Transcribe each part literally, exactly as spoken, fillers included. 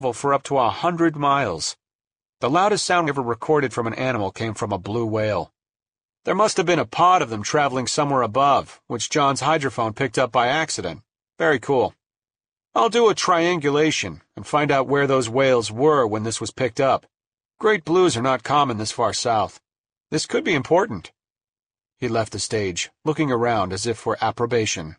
for up to a hundred miles. The loudest sound ever recorded from an animal came from a blue whale. There must have been a pod of them traveling somewhere above, which John's hydrophone picked up by accident. Very cool. I'll do a triangulation and find out where those whales were when this was picked up. Great blues are not common this far south. This could be important. He left the stage, looking around as if for approbation.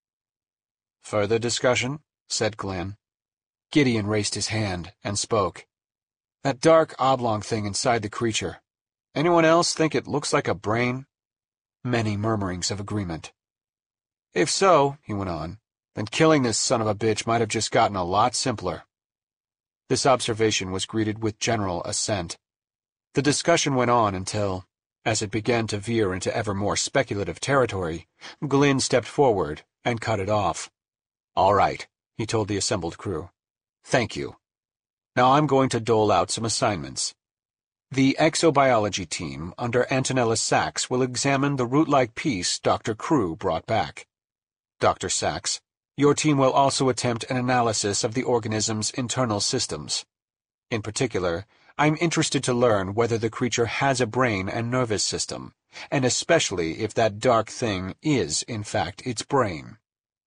Further discussion? Said Glenn. Gideon raised his hand and spoke. That dark oblong thing inside the creature. Anyone else think it looks like a brain? Many murmurings of agreement. If so, he went on, then killing this son of a bitch might have just gotten a lot simpler. This observation was greeted with general assent. The discussion went on until, as it began to veer into ever more speculative territory, Glenn stepped forward and cut it off. All right, he told the assembled crew. Thank you. Now I'm going to dole out some assignments. The exobiology team under Antonella Sachs will examine the root-like piece Doctor Crew brought back. Doctor Sachs, your team will also attempt an analysis of the organism's internal systems. In particular, I'm interested to learn whether the creature has a brain and nervous system, and especially if that dark thing is, in fact, its brain.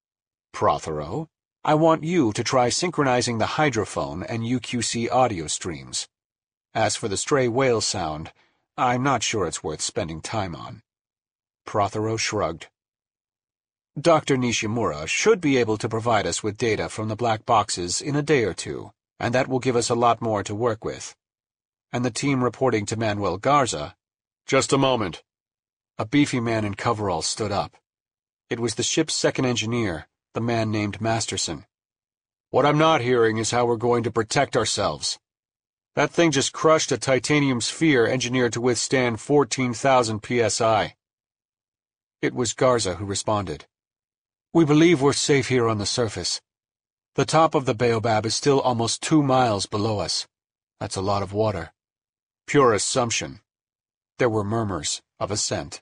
Prothero, I want you to try synchronizing the hydrophone and U Q C audio streams. As for the stray whale sound, I'm not sure it's worth spending time on. Prothero shrugged. Doctor Nishimura should be able to provide us with data from the black boxes in a day or two, and that will give us a lot more to work with. And the team reporting to Manuel Garza— Just a moment. A beefy man in coveralls stood up. It was the ship's second engineer, the man named Masterson. What I'm not hearing is how we're going to protect ourselves. That thing just crushed a titanium sphere engineered to withstand fourteen thousand P S I. It was Garza who responded. We believe we're safe here on the surface. The top of the baobab is still almost two miles below us. That's a lot of water. Pure assumption. There were murmurs of assent.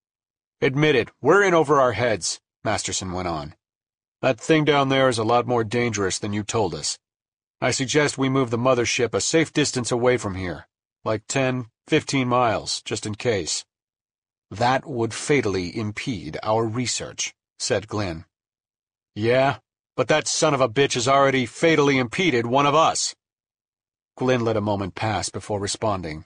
Admit it, we're in over our heads, Masterson went on. That thing down there is a lot more dangerous than you told us. I suggest we move the mothership a safe distance away from here, like ten, fifteen miles, just in case. That would fatally impede our research, said Glenn. Yeah, but that son of a bitch has already fatally impeded one of us. Glenn let a moment pass before responding.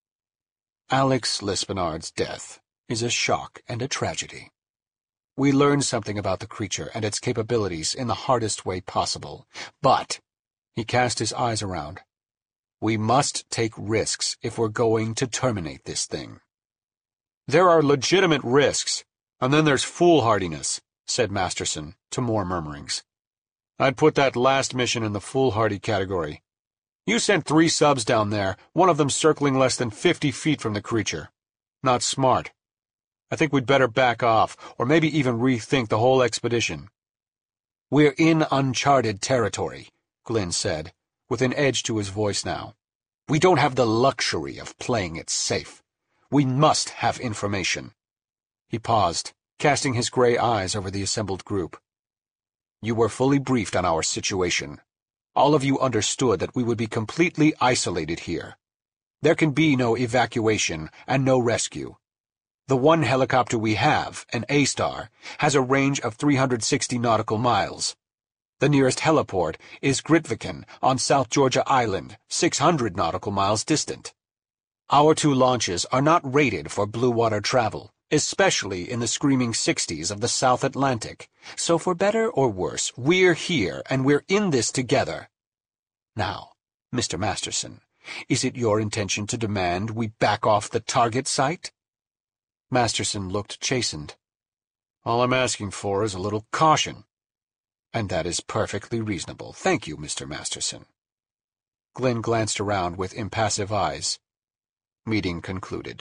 Alex Lispinard's death is a shock and a tragedy. We learned something about the creature and its capabilities in the hardest way possible, but— He cast his eyes around. We must take risks if we're going to terminate this thing. There are legitimate risks, and then there's foolhardiness, said Masterson, to more murmurings. I'd put that last mission in the foolhardy category. You sent three subs down there, one of them circling less than fifty feet from the creature. Not smart. I think we'd better back off, or maybe even rethink the whole expedition. We're in uncharted territory, Glenn said, with an edge to his voice now. We don't have the luxury of playing it safe. We must have information. He paused, casting his gray eyes over the assembled group. You were fully briefed on our situation. All of you understood that we would be completely isolated here. There can be no evacuation and no rescue. The one helicopter we have, an A-Star, has a range of three hundred sixty nautical miles. The nearest heliport is Grytviken on South Georgia Island, six hundred nautical miles distant. Our two launches are not rated for blue water travel, especially in the screaming sixties of the South Atlantic, so for better or worse, we're here and we're in this together. Now, Mister Masterson, is it your intention to demand we back off the target site? Masterson looked chastened. All I'm asking for is a little caution. And that is perfectly reasonable. Thank you, Mister Masterson. Glenn glanced around with impassive eyes. Meeting concluded.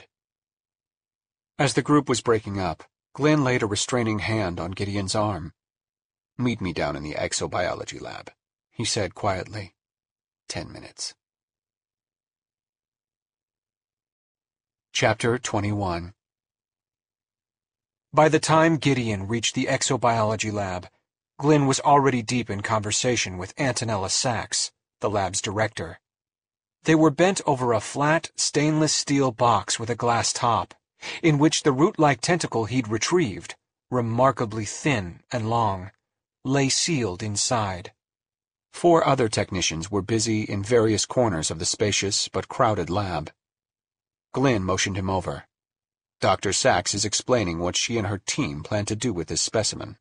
As the group was breaking up, Glenn laid a restraining hand on Gideon's arm. Meet me down in the exobiology lab, he said quietly. Ten minutes. Chapter twenty-one. By the time Gideon reached the exobiology lab, Glenn was already deep in conversation with Antonella Sachs, the lab's director. They were bent over a flat, stainless steel box with a glass top, in which the root-like tentacle he'd retrieved, remarkably thin and long, lay sealed inside. Four other technicians were busy in various corners of the spacious but crowded lab. Glynn motioned him over. Doctor Sachs is explaining what she and her team plan to do with this specimen.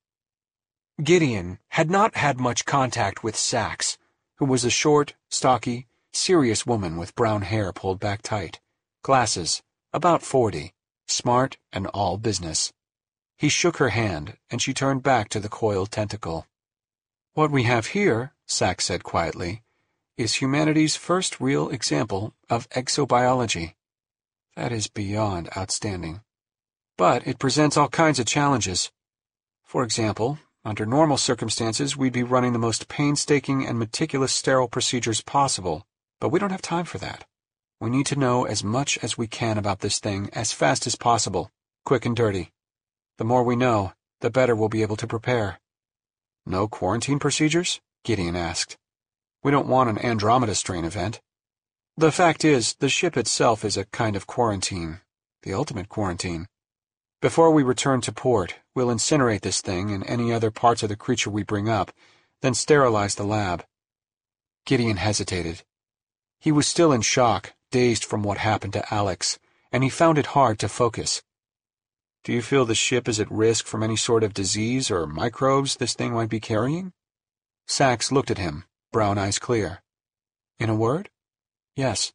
Gideon had not had much contact with Sachs, who was a short, stocky, serious woman with brown hair pulled back tight, glasses, about forty, smart and all business. He shook her hand, and she turned back to the coiled tentacle. "What we have here," Sachs said quietly, "is humanity's first real example of exobiology. That is beyond outstanding. But it presents all kinds of challenges. For example, under normal circumstances, we'd be running the most painstaking and meticulous sterile procedures possible, but we don't have time for that. We need to know as much as we can about this thing as fast as possible, quick and dirty. The more we know, the better we'll be able to prepare." "No quarantine procedures?" Gideon asked. "We don't want an Andromeda strain event." "The fact is, the ship itself is a kind of quarantine, the ultimate quarantine. Before we return to port, we'll incinerate this thing and any other parts of the creature we bring up, then sterilize the lab." Gideon hesitated. He was still in shock, dazed from what happened to Alex, and he found it hard to focus. "Do you feel the ship is at risk from any sort of disease or microbes this thing might be carrying?" Sachs looked at him, brown eyes clear. "In a word? Yes."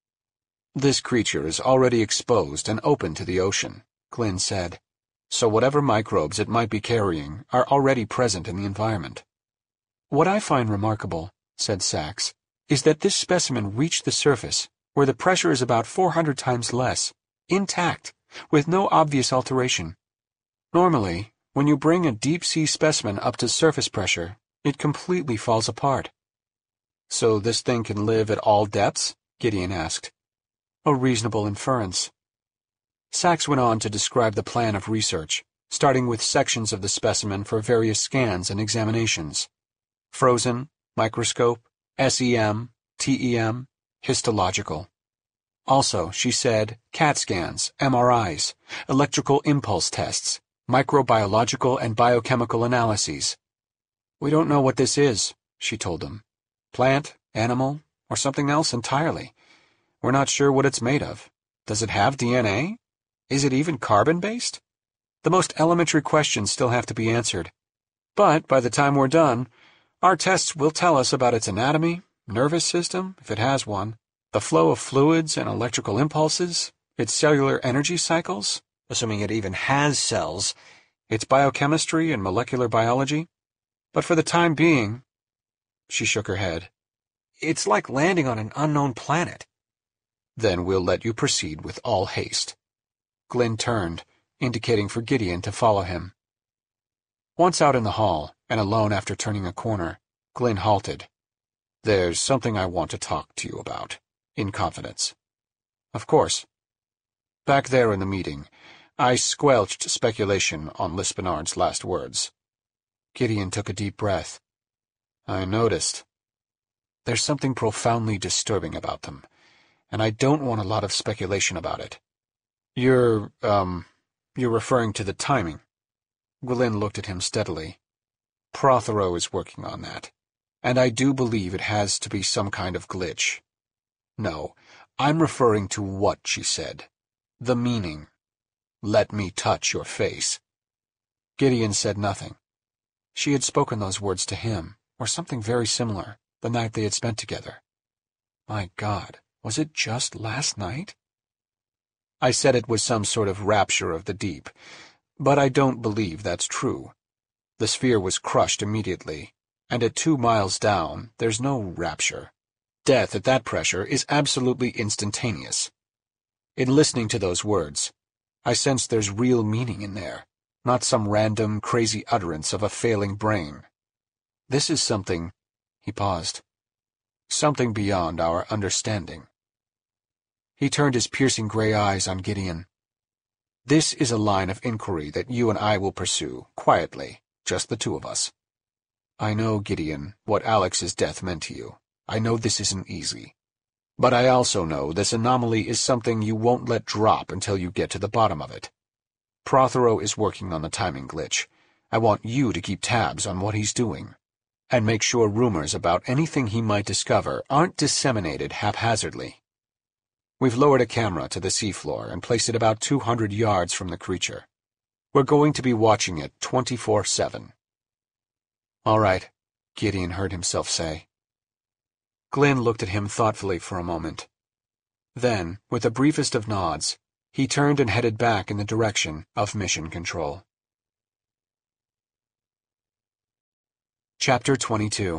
"This creature is already exposed and open to the ocean," Glynn said, "so whatever microbes it might be carrying are already present in the environment." "What I find remarkable," said Sachs, "is that this specimen reached the surface, where the pressure is about four hundred times less, intact, with no obvious alteration. Normally, when you bring a deep-sea specimen up to surface pressure, it completely falls apart." "So this thing can live at all depths?" Gideon asked. "A reasonable inference." Sachs went on to describe the plan of research, starting with sections of the specimen for various scans and examinations. Frozen, microscope, S E M, T E M, histological. Also, she said, CAT scans, M R Is, electrical impulse tests, microbiological and biochemical analyses. "We don't know what this is," she told them. "Plant, animal, or something else entirely. We're not sure what it's made of. Does it have D N A? Is it even carbon-based? The most elementary questions still have to be answered. But by the time we're done, our tests will tell us about its anatomy, nervous system, if it has one, the flow of fluids and electrical impulses, its cellular energy cycles, assuming it even has cells, its biochemistry and molecular biology. But for the time being," she shook her head, "it's like landing on an unknown planet." "Then we'll let you proceed with all haste." Glynn turned, indicating for Gideon to follow him. Once out in the hall, and alone after turning a corner, Glynn halted. "There's something I want to talk to you about, in confidence." "Of course." "Back there in the meeting, I squelched speculation on Lispenard's last words." Gideon took a deep breath. "I noticed. There's something profoundly disturbing about them, and I don't want a lot of speculation about it. You're, um, you're referring to the timing." Glynn looked at him steadily. "Prothero is working on that, and I do believe it has to be some kind of glitch. No, I'm referring to what she said. The meaning. Let me touch your face." Gideon said nothing. She had spoken those words to him, or something very similar, the night they had spent together. My God, was it just last night? "I said it was some sort of rapture of the deep, but I don't believe that's true. The sphere was crushed immediately, and at two miles down, there's no rapture. Death at that pressure is absolutely instantaneous." In listening to those words, I sense there's real meaning in there, not some random, crazy utterance of a failing brain. This is something— he paused. "Something beyond our understanding." He turned his piercing gray eyes on Gideon. "This is a line of inquiry that you and I will pursue, quietly, just the two of us. I know, Gideon, what Alex's death meant to you. I know this isn't easy. But I also know this anomaly is something you won't let drop until you get to the bottom of it. Prothero is working on the timing glitch. I want you to keep tabs on what he's doing, and make sure rumors about anything he might discover aren't disseminated haphazardly. We've lowered a camera to the seafloor and placed it about two hundred yards from the creature. We're going to be watching it twenty-four seven. All right, Gideon heard himself say. Glynn looked at him thoughtfully for a moment. Then, with the briefest of nods, he turned and headed back in the direction of Mission Control. Chapter twenty-two.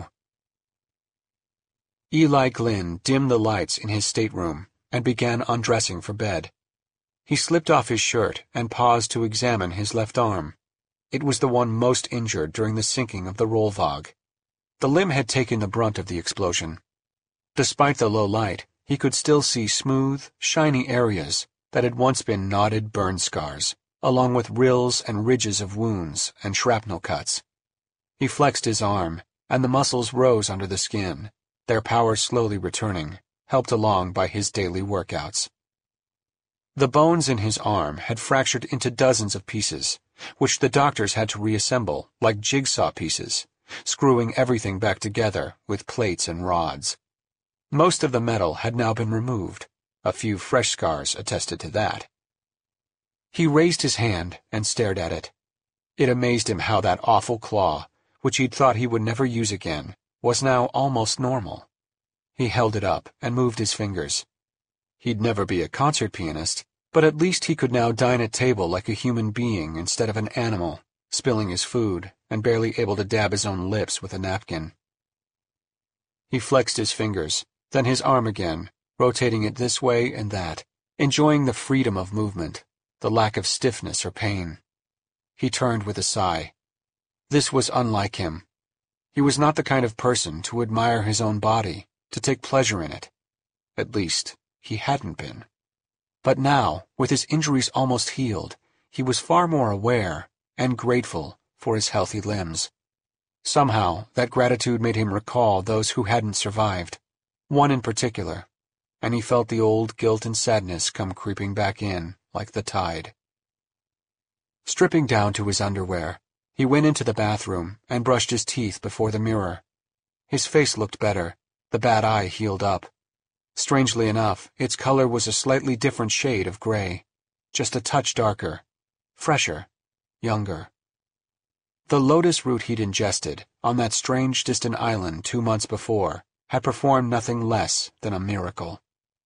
Eli Glynn dimmed the lights in his stateroom and began undressing for bed. He slipped off his shirt and paused to examine his left arm. It was the one most injured during the sinking of the Rollvag. The limb had taken the brunt of the explosion. Despite the low light, he could still see smooth, shiny areas that had once been knotted burn scars, along with rills and ridges of wounds and shrapnel cuts. He flexed his arm, and the muscles rose under the skin, their power slowly returning, helped along by his daily workouts. The bones in his arm had fractured into dozens of pieces, which the doctors had to reassemble like jigsaw pieces, screwing everything back together with plates and rods. Most of the metal had now been removed. A few fresh scars attested to that. He raised his hand and stared at it. It amazed him how that awful claw, which he'd thought he would never use again, was now almost normal. He held it up and moved his fingers. He'd never be a concert pianist, but at least he could now dine at table like a human being instead of an animal, spilling his food and barely able to dab his own lips with a napkin. He flexed his fingers, then his arm again, rotating it this way and that, enjoying the freedom of movement, the lack of stiffness or pain. He turned with a sigh. This was unlike him. He was not the kind of person to admire his own body, to take pleasure in it. At least, he hadn't been. But now, with his injuries almost healed, he was far more aware and grateful for his healthy limbs. Somehow, that gratitude made him recall those who hadn't survived, one in particular, and he felt the old guilt and sadness come creeping back in like the tide. Stripping down to his underwear, he went into the bathroom and brushed his teeth before the mirror. His face looked better, the bad eye healed up. Strangely enough, its color was a slightly different shade of gray, just a touch darker, fresher, younger. The lotus root he'd ingested on that strange distant island two months before had performed nothing less than a miracle.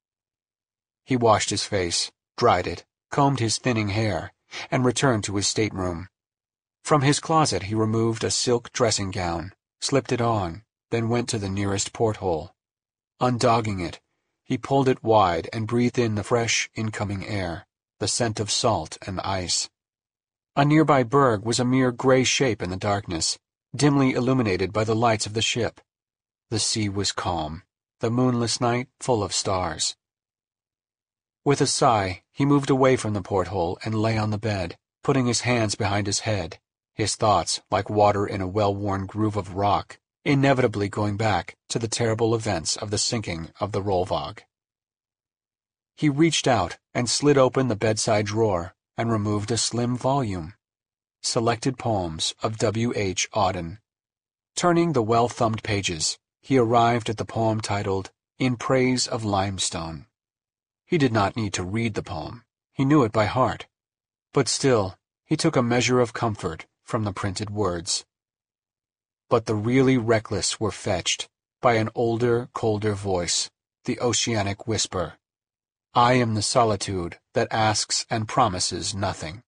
He washed his face, dried it, combed his thinning hair, and returned to his stateroom. From his closet he removed a silk dressing gown, slipped it on, then went to the nearest porthole. Undogging it, he pulled it wide and breathed in the fresh, incoming air, the scent of salt and ice. A nearby berg was a mere gray shape in the darkness, dimly illuminated by the lights of the ship. The sea was calm, the moonless night full of stars. With a sigh, he moved away from the porthole and lay on the bed, putting his hands behind his head, his thoughts, like water in a well-worn groove of rock, inevitably going back to the terrible events of the sinking of the Rollvag. He reached out and slid open the bedside drawer and removed a slim volume. Selected Poems of W. H. Auden. Turning the well-thumbed pages, he arrived at the poem titled, In Praise of Limestone. He did not need to read the poem. He knew it by heart. But still, he took a measure of comfort from the printed words. But the really reckless were fetched by an older, colder voice, the oceanic whisper. I am the solitude that asks and promises nothing.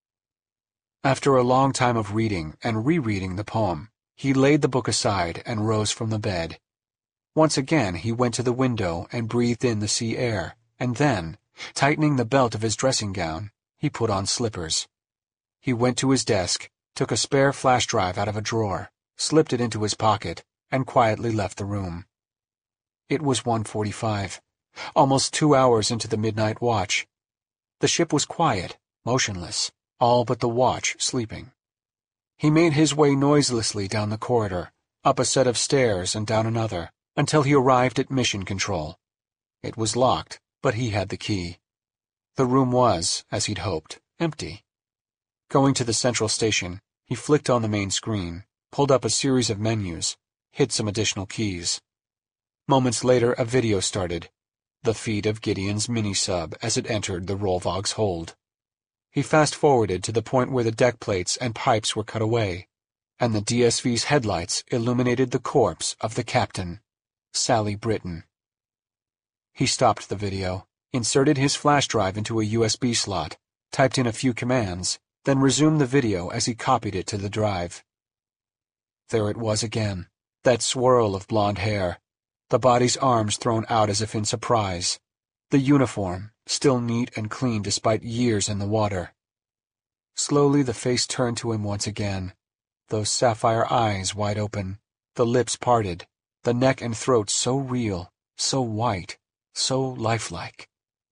After a long time of reading and rereading the poem, he laid the book aside and rose from the bed. Once again he went to the window and breathed in the sea air, and then, tightening the belt of his dressing gown, he put on slippers. He went to his desk, took a spare flash drive out of a drawer, slipped it into his pocket, and quietly left the room. It was one forty-five, almost two hours into the midnight watch. The ship was quiet, motionless, all but the watch sleeping. He made his way noiselessly down the corridor, up a set of stairs and down another, until he arrived at Mission Control. It was locked, but he had the key. The room was, as he'd hoped, empty. Going to the central station, he flicked on the main screen, pulled up a series of menus, hit some additional keys. Moments later, a video started, the feed of Gideon's mini-sub as it entered the Rollvog's hold. He fast-forwarded to the point where the deck plates and pipes were cut away, and the D S V's headlights illuminated the corpse of the captain, Sally Britton. He stopped the video, inserted his flash drive into a U S B slot, typed in a few commands, then resumed the video as he copied it to the drive. There it was again, that swirl of blonde hair, the body's arms thrown out as if in surprise, the uniform, still neat and clean despite years in the water. Slowly the face turned to him once again, those sapphire eyes wide open, the lips parted, the neck and throat so real, so white, so lifelike.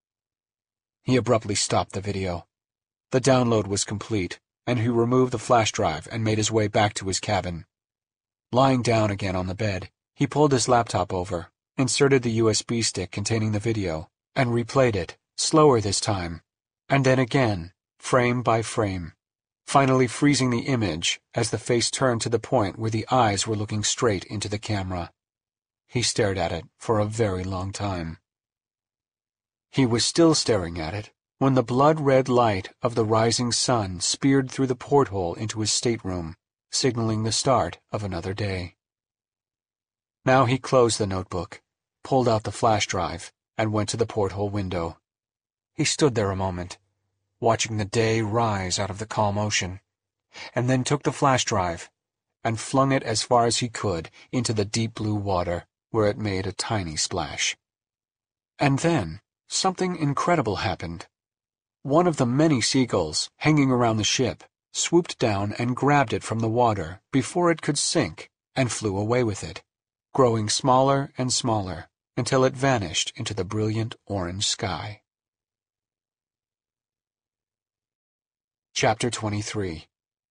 He abruptly stopped the video. The download was complete, and he removed the flash drive and made his way back to his cabin. Lying down again on the bed, he pulled his laptop over, inserted the U S B stick containing the video, and replayed it, slower this time, and then again, frame by frame, finally freezing the image as the face turned to the point where the eyes were looking straight into the camera. He stared at it for a very long time. He was still staring at it when the blood-red light of the rising sun speared through the porthole into his stateroom, signaling the start of another day. Now he closed the notebook, pulled out the flash drive, and went to the porthole window. He stood there a moment, watching the day rise out of the calm ocean, and then took the flash drive and flung it as far as he could into the deep blue water, where it made a tiny splash. And then something incredible happened. One of the many seagulls hanging around the ship swooped down and grabbed it from the water before it could sink and flew away with it, growing smaller and smaller until it vanished into the brilliant orange sky. Chapter twenty-three.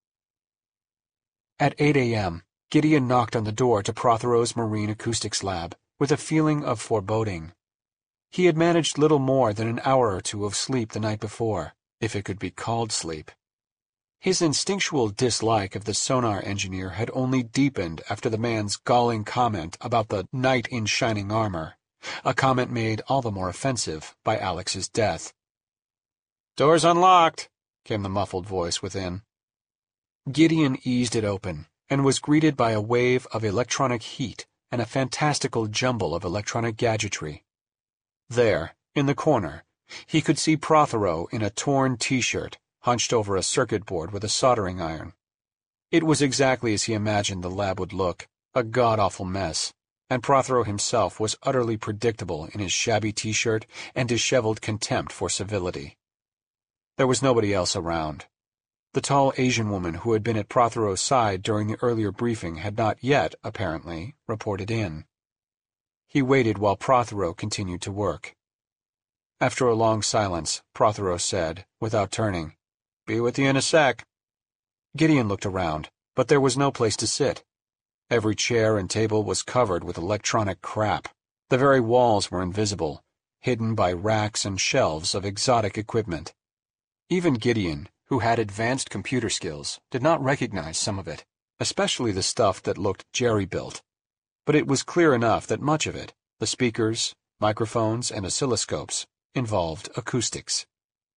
At eight a m, Gideon knocked on the door to Prothero's Marine Acoustics Lab with a feeling of foreboding. He had managed little more than an hour or two of sleep the night before, if it could be called sleep. His instinctual dislike of the sonar engineer had only deepened after the man's galling comment about the knight in shining armor, a comment made all the more offensive by Alex's death. "Door's unlocked," came the muffled voice within. Gideon eased it open, and was greeted by a wave of electronic heat and a fantastical jumble of electronic gadgetry. There, in the corner, he could see Prothero in a torn T-shirt, hunched over a circuit board with a soldering iron. It was exactly as he imagined the lab would look, a god-awful mess, and Prothero himself was utterly predictable in his shabby T-shirt and disheveled contempt for civility. There was nobody else around. The tall Asian woman who had been at Prothero's side during the earlier briefing had not yet, apparently, reported in. He waited while Prothero continued to work. After a long silence, Prothero said, without turning, "Be with you in a sec." Gideon looked around, but there was no place to sit. Every chair and table was covered with electronic crap. The very walls were invisible, hidden by racks and shelves of exotic equipment. Even Gideon, who had advanced computer skills, did not recognize some of it, especially the stuff that looked jerry-built. But it was clear enough that much of it, the speakers, microphones, and oscilloscopes, involved acoustics.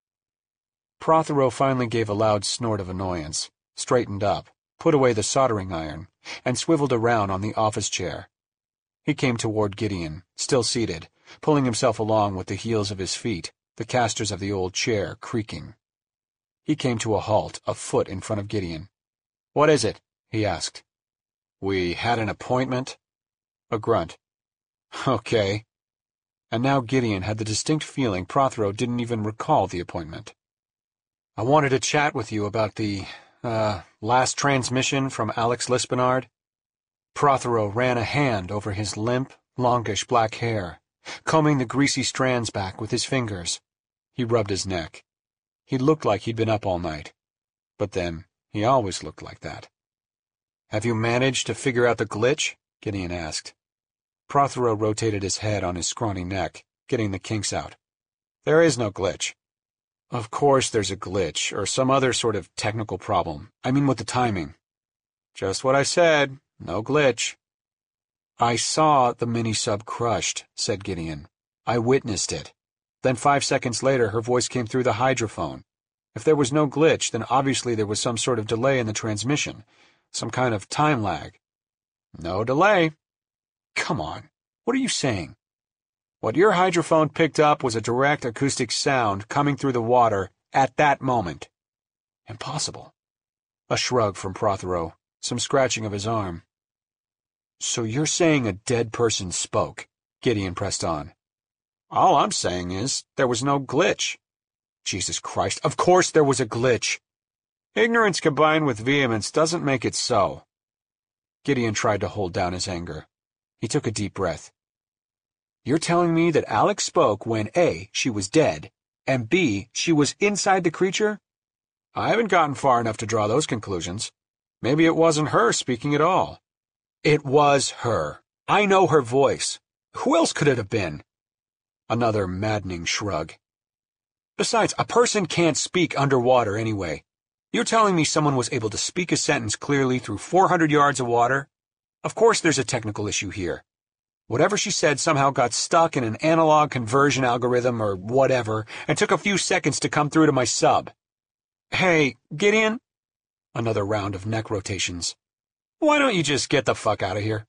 Prothero finally gave a loud snort of annoyance, straightened up, put away the soldering iron, and swiveled around on the office chair. He came toward Gideon, still seated, pulling himself along with the heels of his feet, the casters of the old chair creaking. He came to a halt a foot in front of Gideon. "What is it?" he asked. "We had an appointment." A grunt. "Okay." And now Gideon had the distinct feeling Prothero didn't even recall the appointment. "I wanted to chat with you about the, uh, last transmission from Alex Lispenard." Prothero ran a hand over his limp, longish black hair, combing the greasy strands back with his fingers. He rubbed his neck. He looked like he'd been up all night. But then, he always looked like that. "Have you managed to figure out the glitch?" Gideon asked. Prothero rotated his head on his scrawny neck, getting the kinks out. There is no glitch. Of course there's a glitch, or some other sort of technical problem. I mean with the timing. Just what I said. No glitch. I saw the mini-sub crushed, said Gideon. I witnessed it. Then five seconds later her voice came through the hydrophone. If there was no glitch, then obviously there was some sort of delay in the transmission. Some kind of time lag. No delay. Come on. What are you saying? What your hydrophone picked up was a direct acoustic sound coming through the water at that moment. Impossible. A shrug from Prothero, some scratching of his arm. So you're saying a dead person spoke? Gideon pressed on. All I'm saying is, there was no glitch. Jesus Christ, of course there was a glitch. Ignorance combined with vehemence doesn't make it so. Gideon tried to hold down his anger. He took a deep breath. You're telling me that Alex spoke when A, she was dead, and B, she was inside the creature? I haven't gotten far enough to draw those conclusions. Maybe it wasn't her speaking at all. It was her. I know her voice. Who else could it have been? Another maddening shrug. Besides, a person can't speak underwater anyway. You're telling me someone was able to speak a sentence clearly through four hundred yards of water? Of course there's a technical issue here. Whatever she said somehow got stuck in an analog conversion algorithm or whatever and took a few seconds to come through to my sub. Hey, Gideon? Another round of neck rotations. Why don't you just get the fuck out of here?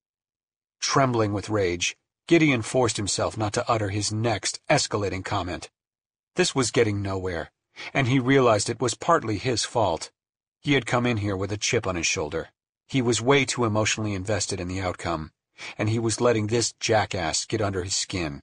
Trembling with rage, Gideon forced himself not to utter his next escalating comment. This was getting nowhere, and he realized it was partly his fault. He had come in here with a chip on his shoulder. He was way too emotionally invested in the outcome, and he was letting this jackass get under his skin.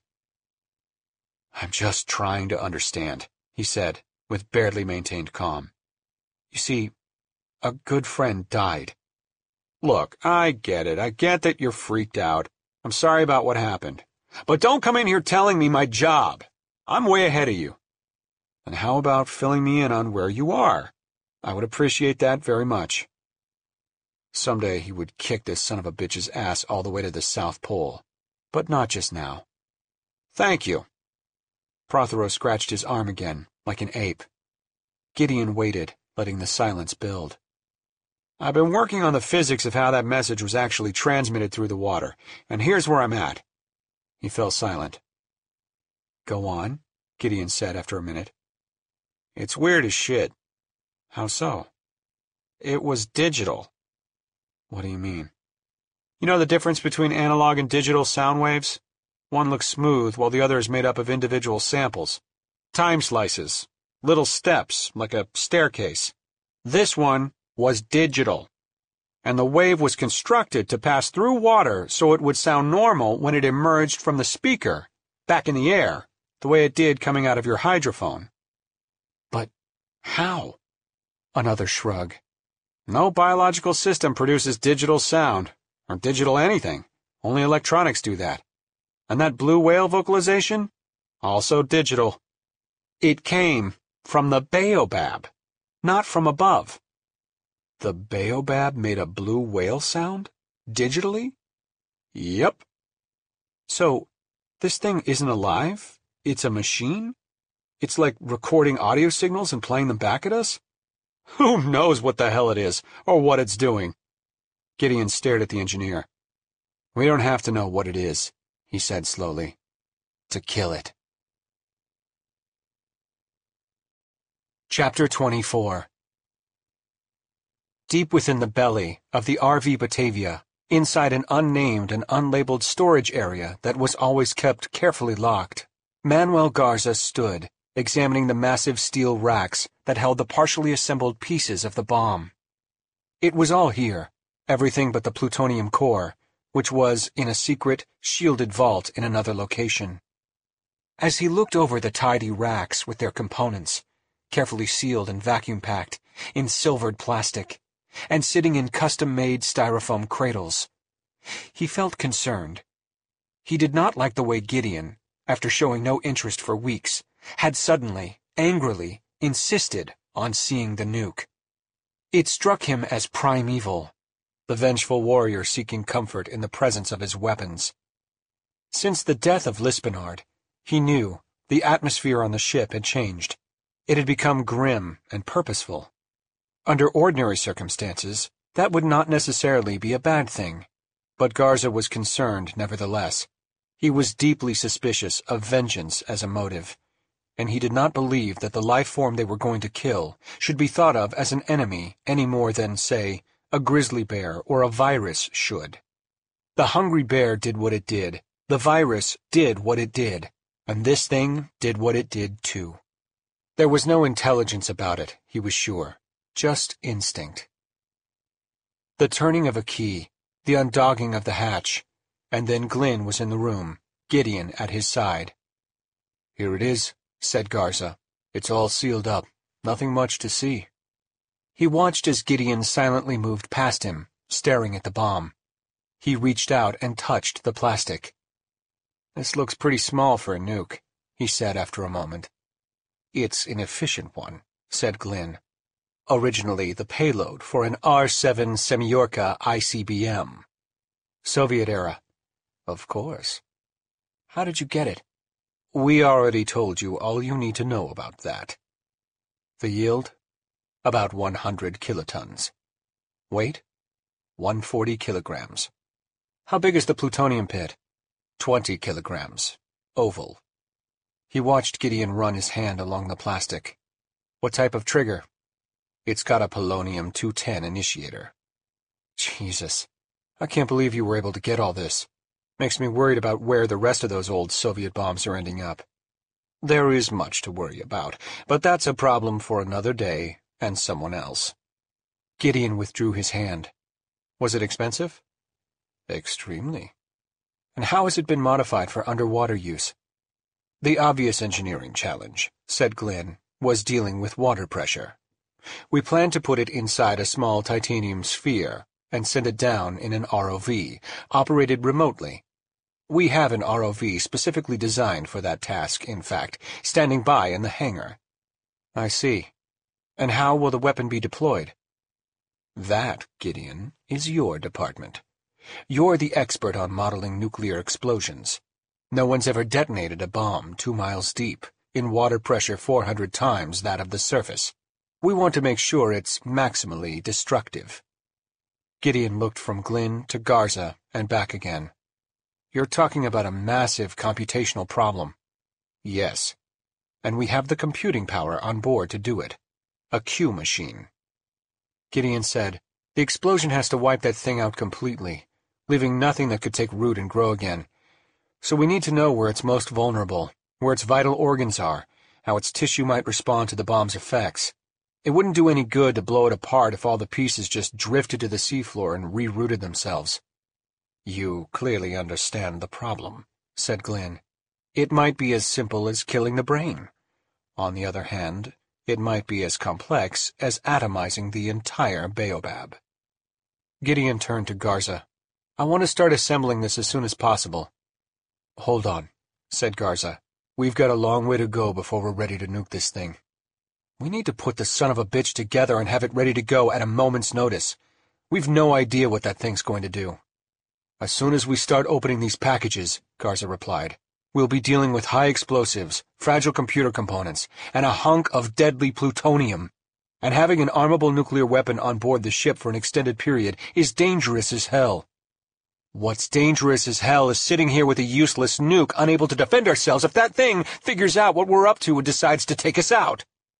I'm just trying to understand, he said, with barely maintained calm. You see, a good friend died. Look, I get it. I get that you're freaked out. I'm sorry about what happened. But don't come in here telling me my job. I'm way ahead of you. And how about filling me in on where you are? I would appreciate that very much. Someday he would kick this son of a bitch's ass all the way to the South Pole. But not just now. Thank you. Prothero scratched his arm again, like an ape. Gideon waited, letting the silence build. I've been working on the physics of how that message was actually transmitted through the water, and here's where I'm at. He fell silent. Go on, Gideon said after a minute. It's weird as shit. How so? It was digital. What do you mean? You know the difference between analog and digital sound waves? One looks smooth, while the other is made up of individual samples. Time slices. Little steps, like a staircase. This one was digital. And the wave was constructed to pass through water so it would sound normal when it emerged from the speaker, back in the air, the way it did coming out of your hydrophone. But how? Another shrug. No biological system produces digital sound, or digital anything. Only electronics do that. And that blue whale vocalization? Also digital. It came from the baobab, not from above. The baobab made a blue whale sound? Digitally? Yep. So, this thing isn't alive? It's a machine? It's like recording audio signals and playing them back at us? Who knows what the hell it is, or what it's doing? Gideon stared at the engineer. We don't have to know what it is, he said slowly. To kill it. Chapter twenty-four. Deep within the belly of the R V Batavia, inside an unnamed and unlabeled storage area that was always kept carefully locked, Manuel Garza stood, examining the massive steel racks that held the partially assembled pieces of the bomb. It was all here, everything but the plutonium core, which was in a secret, shielded vault in another location. As he looked over the tidy racks with their components, carefully sealed and vacuum-packed in silvered plastic, and sitting in custom-made styrofoam cradles, he felt concerned. He did not like the way Gideon, after showing no interest for weeks, had suddenly, angrily, insisted on seeing the nuke. It struck him as primeval, the vengeful warrior seeking comfort in the presence of his weapons, Since the death of Lispenard, he knew the atmosphere on the ship had changed. It had become grim and purposeful. Under ordinary circumstances, that would not necessarily be a bad thing. But Garza was concerned, nevertheless. He was deeply suspicious of vengeance as a motive, and he did not believe that the life form they were going to kill should be thought of as an enemy any more than, say, a grizzly bear or a virus should. The hungry bear did what it did, the virus did what it did, and this thing did what it did too. There was no intelligence about it, he was sure, just instinct. The turning of a key, the undogging of the hatch, and then Glynn was in the room, Gideon at his side. "Here it is," said Garza. "It's all sealed up. Nothing much to see." He watched as Gideon silently moved past him, staring at the bomb. He reached out and touched the plastic. "This looks pretty small for a nuke," he said after a moment. "It's an efficient one," said Glynn. "Originally the payload for an R seven Semyorka I C B M. Soviet era." "Of course." "How did you get it?" "We already told you all you need to know about that." "The yield?" "About one hundred kilotons." "Weight?" one hundred forty kilograms. "How big is the plutonium pit?" Twenty kilograms. Oval." He watched Gideon run his hand along the plastic. "What type of trigger?" "It's got a polonium two ten initiator." "Jesus. I can't believe you were able to get all this. Makes me worried about where the rest of those old Soviet bombs are ending up." "There is much to worry about, but that's a problem for another day and someone else." Gideon withdrew his hand. "Was it expensive?" "Extremely." "And how has it been modified for underwater use?" "The obvious engineering challenge," said Glynn, "was dealing with water pressure. We plan to put it inside a small titanium sphere and send it down in an R O V, operated remotely. We have an R O V specifically designed for that task, in fact, standing by in the hangar." "I see. And how will the weapon be deployed?" "That, Gideon, is your department. You're the expert on modeling nuclear explosions. No one's ever detonated a bomb two miles deep, in water pressure four hundred times that of the surface. We want to make sure it's maximally destructive." Gideon looked from Glynn to Garza and back again. "You're talking about a massive computational problem." "Yes. And we have the computing power on board to do it. A Q machine." Gideon said, "The explosion has to wipe that thing out completely, leaving nothing that could take root and grow again. So we need to know where it's most vulnerable, where its vital organs are, how its tissue might respond to the bomb's effects. It wouldn't do any good to blow it apart if all the pieces just drifted to the seafloor and rerouted themselves." "You clearly understand the problem," said Glynn. "It might be as simple as killing the brain. On the other hand, it might be as complex as atomizing the entire baobab." Gideon turned to Garza. "I want to start assembling this as soon as possible." "Hold on," said Garza. "We've got a long way to go before we're ready to nuke this thing. We need to put the son of a bitch together and have it ready to go at a moment's notice. We've no idea what that thing's going to do." "As soon as we start opening these packages," Garza replied, "we'll be dealing with high explosives, fragile computer components, and a hunk of deadly plutonium. And having an armable nuclear weapon on board the ship for an extended period is dangerous as hell." "What's dangerous as hell is sitting here with a useless nuke, unable to defend ourselves if that thing figures out what we're up to and decides to take us out."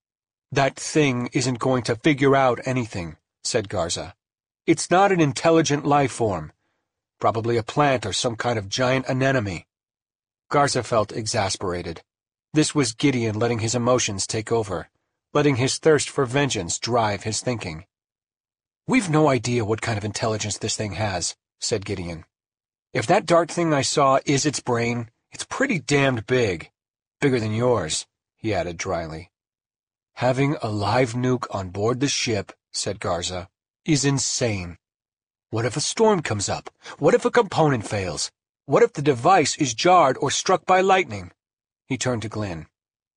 "That thing isn't going to figure out anything," said Garza. "It's not an intelligent life form. Probably a plant or some kind of giant anemone." Garza felt exasperated. This was Gideon letting his emotions take over, letting his thirst for vengeance drive his thinking. "We've no idea what kind of intelligence this thing has," said Gideon. "If that dart thing I saw is its brain, it's pretty damned big. Bigger than yours," he added dryly. "Having a live nuke on board the ship," said Garza, "is insane. What if a storm comes up? What if a component fails? What if the device is jarred or struck by lightning?" He turned to Glynn.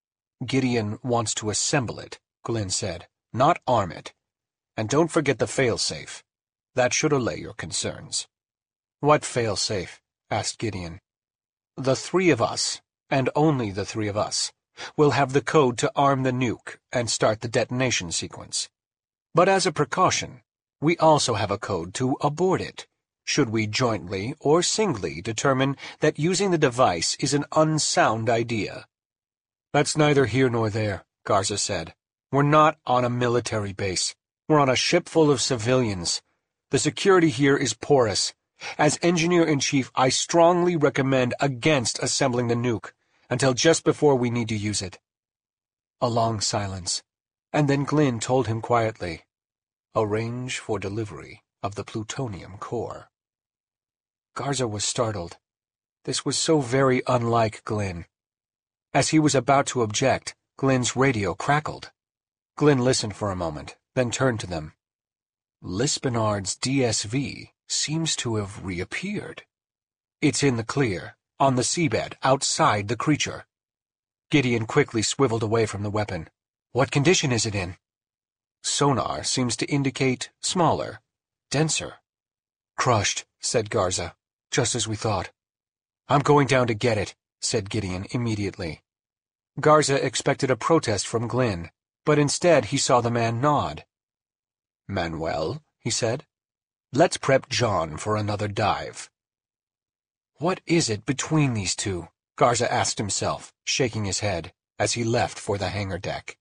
"Gideon wants to assemble it," Glynn said, "not arm it. And don't forget the failsafe. That should allay your concerns." "What failsafe?" asked Gideon. The three of us, and only the three of us, will have the code to arm the nuke and start the detonation sequence. But as a precaution, we also have a code to abort it, should we jointly or singly determine that using the device is an unsound idea. That's neither here nor there, Garza said. We're not on a military base. We're on a ship full of civilians. The security here is porous. As Engineer-in-Chief, I strongly recommend against assembling the nuke until just before we need to use it. A long silence, and then Glynn told him quietly, Arrange for delivery of the plutonium core. Garza was startled. This was so very unlike Glynn. As he was about to object, Glynn's radio crackled. Glynn listened for a moment, then turned to them. Lispinard's D S V seems to have reappeared. It's in the clear, on the seabed, outside the creature. Gideon quickly swiveled away from the weapon. What condition is it in? Sonar seems to indicate smaller, denser. Crushed, said Garza, just as we thought. I'm going down to get it, said Gideon immediately. Garza expected a protest from Glynn, but instead he saw the man nod. Manuel, he said, let's prep John for another dive. What is it between these two? Garza asked himself, shaking his head, as he left for the hangar deck.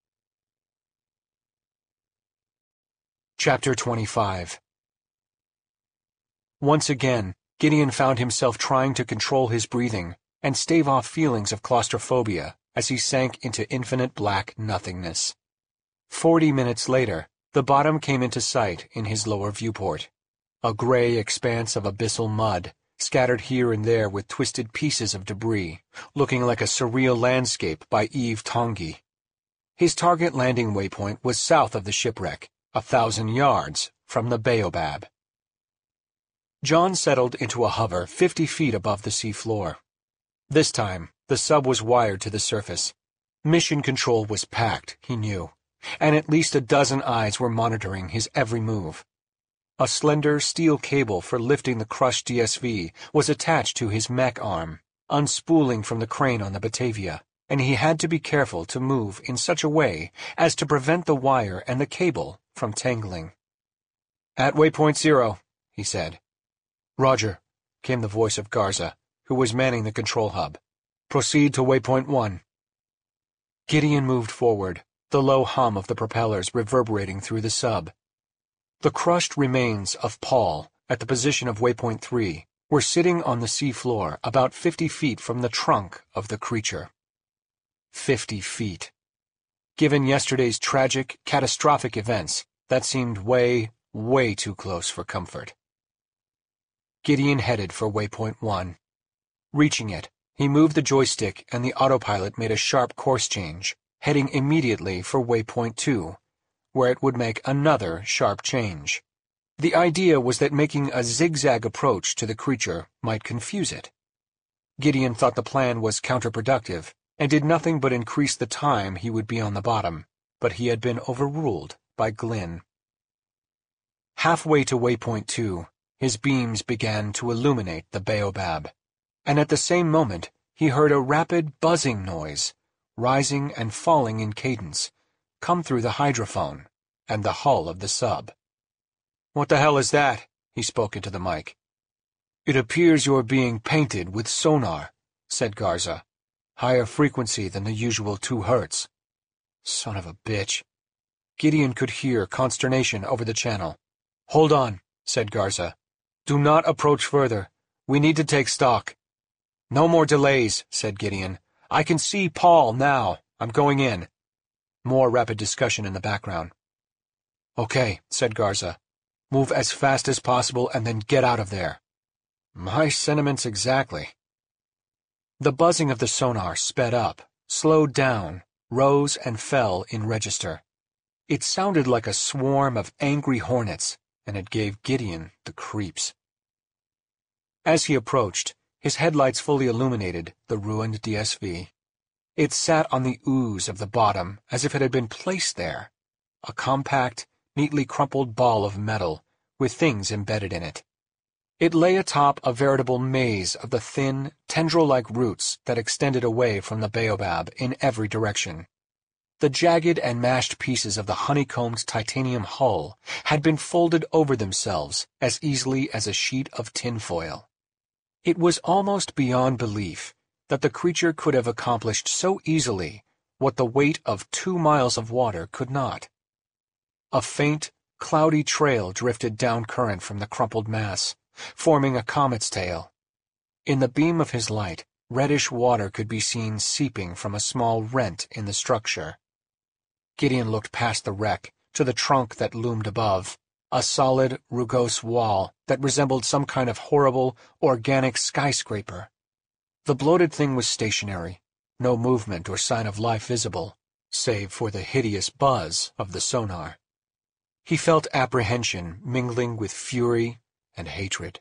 Chapter twenty-five. Once again, Gideon found himself trying to control his breathing and stave off feelings of claustrophobia as he sank into infinite black nothingness. Forty minutes later, the bottom came into sight in his lower viewport. A gray expanse of abyssal mud, scattered here and there with twisted pieces of debris, looking like a surreal landscape by Yves Tanguy. His target landing waypoint was south of the shipwreck, a thousand yards from the Baobab. John settled into a hover fifty feet above the seafloor. This time, the sub was wired to the surface. Mission control was packed, he knew, and at least a dozen eyes were monitoring his every move. A slender steel cable for lifting the crushed D S V was attached to his mech arm, unspooling from the crane on the Batavia, and he had to be careful to move in such a way as to prevent the wire and the cable from tangling. At waypoint zero, he said. Roger, came the voice of Garza, who was manning the control hub. Proceed to waypoint one. Gideon moved forward, the low hum of the propellers reverberating through the sub. The crushed remains of Paul, at the position of waypoint three, were sitting on the seafloor about fifty feet from the trunk of the creature. Fifty feet. Given yesterday's tragic, catastrophic events, that seemed way, way too close for comfort. Gideon headed for waypoint one. Reaching it, he moved the joystick and the autopilot made a sharp course change, heading immediately for waypoint two, where it would make another sharp change. The idea was that making a zigzag approach to the creature might confuse it. Gideon thought the plan was counterproductive and did nothing but increase the time he would be on the bottom, but he had been overruled by Glynn. Halfway to waypoint two, his beams began to illuminate the Baobab, and at the same moment he heard a rapid buzzing noise, rising and falling in cadence, come through the hydrophone and the hull of the sub. What the hell is that? He spoke into the mic. It appears you're being painted with sonar, said Garza. Higher frequency than the usual two hertz. Son of a bitch. Gideon could hear consternation over the channel. Hold on, said Garza. Do not approach further. We need to take stock. No more delays, said Gideon. I can see Paul now. I'm going in. More rapid discussion in the background. Okay, said Garza. Move as fast as possible and then get out of there. My sentiments exactly. The buzzing of the sonar sped up, slowed down, rose and fell in register. It sounded like a swarm of angry hornets, and it gave Gideon the creeps. As he approached, his headlights fully illuminated the ruined D S V. It sat on the ooze of the bottom as if it had been placed there, a compact, neatly crumpled ball of metal with things embedded in it. It lay atop a veritable maze of the thin, tendril-like roots that extended away from the baobab in every direction. The jagged and mashed pieces of the honeycombed titanium hull had been folded over themselves as easily as a sheet of tinfoil. It was almost beyond belief that the creature could have accomplished so easily what the weight of two miles of water could not. A faint, cloudy trail drifted down current from the crumpled mass, forming a comet's tail. In the beam of his light, reddish water could be seen seeping from a small rent in the structure. Gideon looked past the wreck to the trunk that loomed above, a solid, rugose wall that resembled some kind of horrible, organic skyscraper. The bloated thing was stationary, no movement or sign of life visible, save for the hideous buzz of the sonar. He felt apprehension mingling with fury and hatred.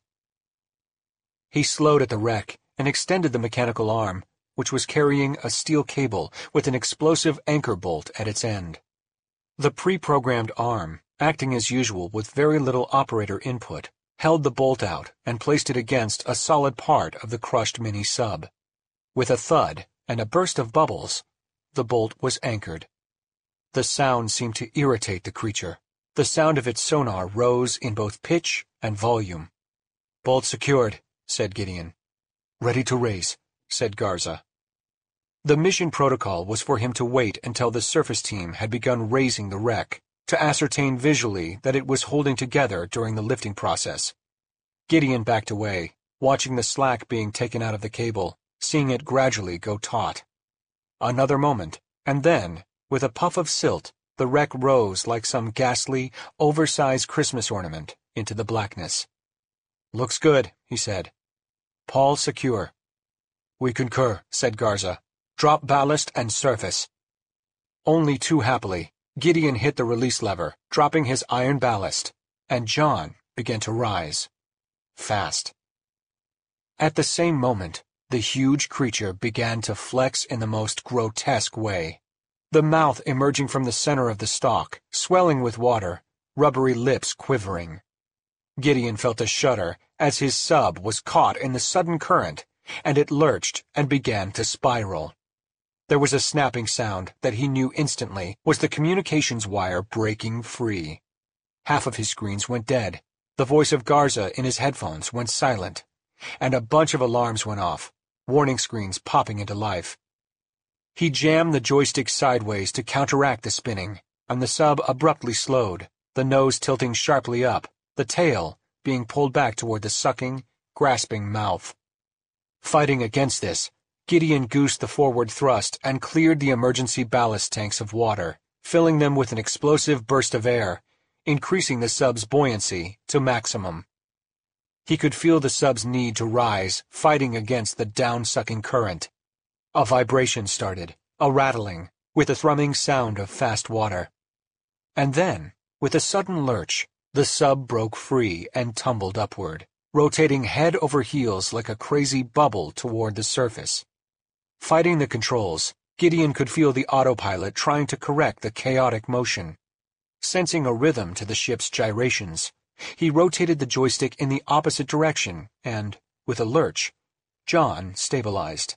He slowed at the wreck and extended the mechanical arm, which was carrying a steel cable with an explosive anchor bolt at its end. The pre-programmed arm, acting as usual with very little operator input, held the bolt out and placed it against a solid part of the crushed mini-sub. With a thud and a burst of bubbles, the bolt was anchored. The sound seemed to irritate the creature. The sound of its sonar rose in both pitch and volume. "Bolt secured," said Gideon. "Ready to raise," said Garza. The mission protocol was for him to wait until the surface team had begun raising the wreck, to ascertain visually that it was holding together during the lifting process. Gideon backed away, watching the slack being taken out of the cable, seeing it gradually go taut. Another moment, and then, with a puff of silt, the wreck rose like some ghastly, oversized Christmas ornament into the blackness. "Looks good," he said. "Paul secure." "We concur," said Garza. "Drop ballast and surface." Only too happily, Gideon hit the release lever, dropping his iron ballast, and John began to rise. Fast. At the same moment, the huge creature began to flex in the most grotesque way. The mouth emerging from the center of the stalk, swelling with water, rubbery lips quivering. Gideon felt a shudder as his sub was caught in the sudden current, and it lurched and began to spiral. There was a snapping sound that he knew instantly was the communications wire breaking free. Half of his screens went dead, the voice of Garza in his headphones went silent, and a bunch of alarms went off, warning screens popping into life. He jammed the joystick sideways to counteract the spinning, and the sub abruptly slowed, the nose tilting sharply up, the tail being pulled back toward the sucking, grasping mouth. Fighting against this, Gideon goosed the forward thrust and cleared the emergency ballast tanks of water, filling them with an explosive burst of air, increasing the sub's buoyancy to maximum. He could feel the sub's need to rise, fighting against the down-sucking current. A vibration started, a rattling, with the thrumming sound of fast water. And then, with a sudden lurch, the sub broke free and tumbled upward, rotating head over heels like a crazy bubble toward the surface. Fighting the controls, Gideon could feel the autopilot trying to correct the chaotic motion. Sensing a rhythm to the ship's gyrations, he rotated the joystick in the opposite direction and, with a lurch, John stabilized.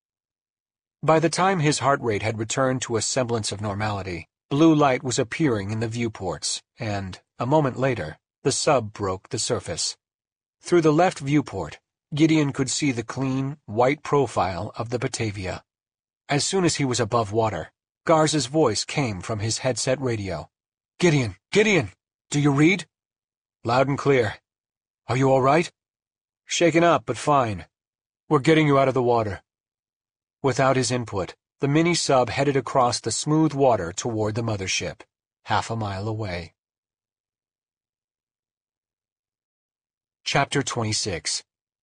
By the time his heart rate had returned to a semblance of normality, blue light was appearing in the viewports, and, a moment later, the sub broke the surface. Through the left viewport, Gideon could see the clean, white profile of the Batavia. As soon as he was above water, Garza's voice came from his headset radio. "Gideon, Gideon, do you read?" "Loud and clear." "Are you all right?" "Shaken up, but fine. We're getting you out of the water." Without his input, the mini-sub headed across the smooth water toward the mothership, half a mile away. Chapter twenty-six.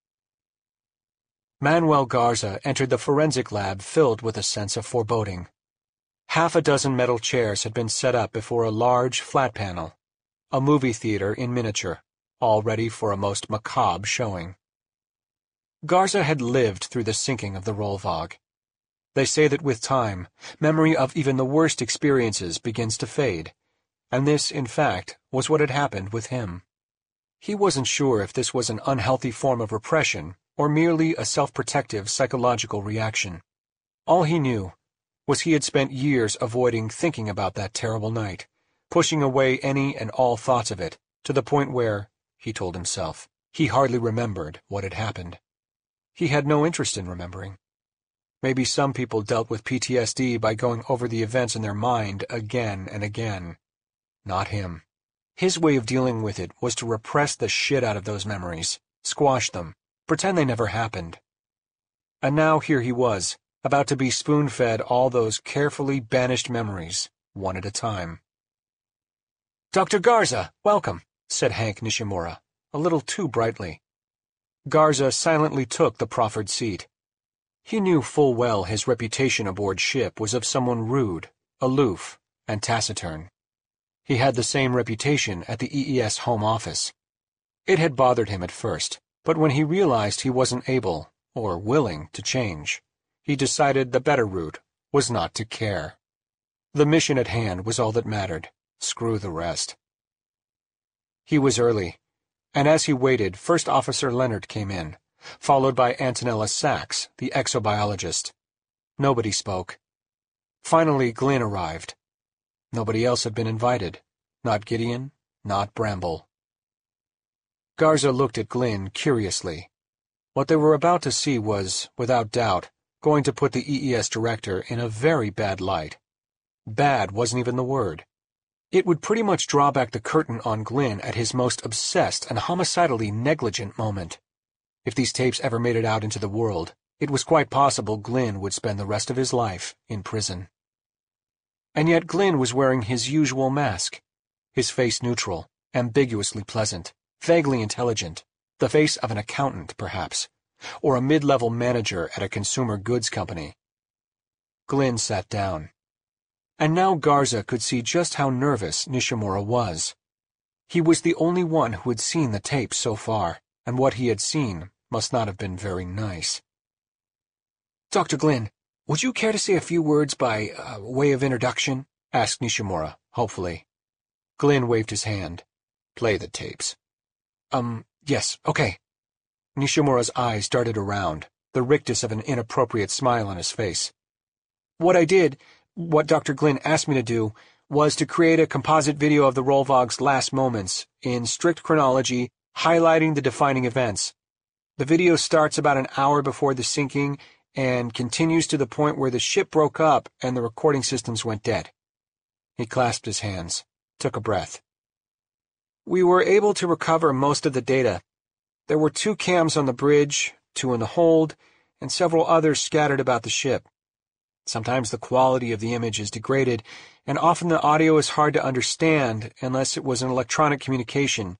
Manuel Garza entered the forensic lab filled with a sense of foreboding. Half a dozen metal chairs had been set up before a large, flat panel, a movie theater in miniature, all ready for a most macabre showing. Garza had lived through the sinking of the Rollvag. They say that with time, memory of even the worst experiences begins to fade, and this, in fact, was what had happened with him. He wasn't sure if this was an unhealthy form of repression or merely a self-protective psychological reaction. All he knew was he had spent years avoiding thinking about that terrible night, pushing away any and all thoughts of it, to the point where, he told himself, he hardly remembered what had happened. He had no interest in remembering. Maybe some people dealt with P T S D by going over the events in their mind again and again. Not him. His way of dealing with it was to repress the shit out of those memories, squash them, pretend they never happened. And now here he was, about to be spoon-fed all those carefully banished memories, one at a time. "Doctor Garza, welcome," said Hank Nishimura, a little too brightly. Garza silently took the proffered seat. He knew full well his reputation aboard ship was of someone rude, aloof, and taciturn. He had the same reputation at the E E S home office. It had bothered him at first, but when he realized he wasn't able, or willing, to change, he decided the better route was not to care. The mission at hand was all that mattered. Screw the rest. He was early, and as he waited, First Officer Leonard came in, followed by Antonella Sachs, the exobiologist. Nobody spoke. Finally, Glynn arrived. Nobody else had been invited. Not Gideon, not Bramble. Garza looked at Glynn curiously. What they were about to see was, without doubt, going to put the E E S director in a very bad light. Bad wasn't even the word. It would pretty much draw back the curtain on Glynn at his most obsessed and homicidally negligent moment. If these tapes ever made it out into the world, it was quite possible Glynn would spend the rest of his life in prison. And yet Glynn was wearing his usual mask, his face neutral, ambiguously pleasant, vaguely intelligent, the face of an accountant, perhaps, or a mid-level manager at a consumer goods company. Glynn sat down. And now Garza could see just how nervous Nishimura was. He was the only one who had seen the tapes so far, and what he had seen must not have been very nice. "Doctor Glynn, would you care to say a few words by uh, way of introduction?" asked Nishimura, hopefully. Glynn waved his hand. "Play the tapes." Um, yes, okay." Nishimura's eyes darted around, the rictus of an inappropriate smile on his face. "What I did, what Doctor Glynn asked me to do, was to create a composite video of the Rollvog's last moments, in strict chronology, highlighting the defining events. The video starts about an hour before the sinking and continues to the point where the ship broke up and the recording systems went dead." He clasped his hands, took a breath. "We were able to recover most of the data. There were two cams on the bridge, two in the hold, and several others scattered about the ship. Sometimes the quality of the image is degraded, and often the audio is hard to understand unless it was an electronic communication.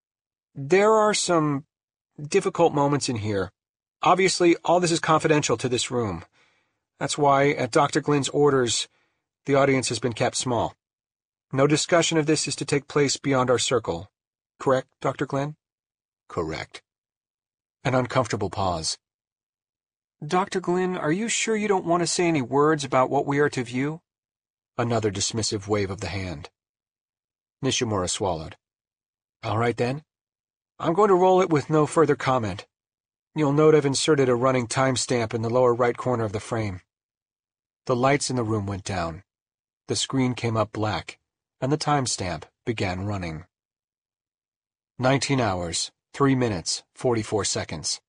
There are some difficult moments in here. Obviously, all this is confidential to this room. That's why, at Doctor Glynn's orders, the audience has been kept small. No discussion of this is to take place beyond our circle. Correct, Doctor Glynn?" "Correct." An uncomfortable pause. "Doctor Glynn, are you sure you don't want to say any words about what we are to view?" Another dismissive wave of the hand. Nishimura swallowed. "All right, then. I'm going to roll it with no further comment. You'll note I've inserted a running timestamp in the lower right corner of the frame." The lights in the room went down. The screen came up black, and the timestamp began running. Nineteen hours, three minutes, forty-four seconds.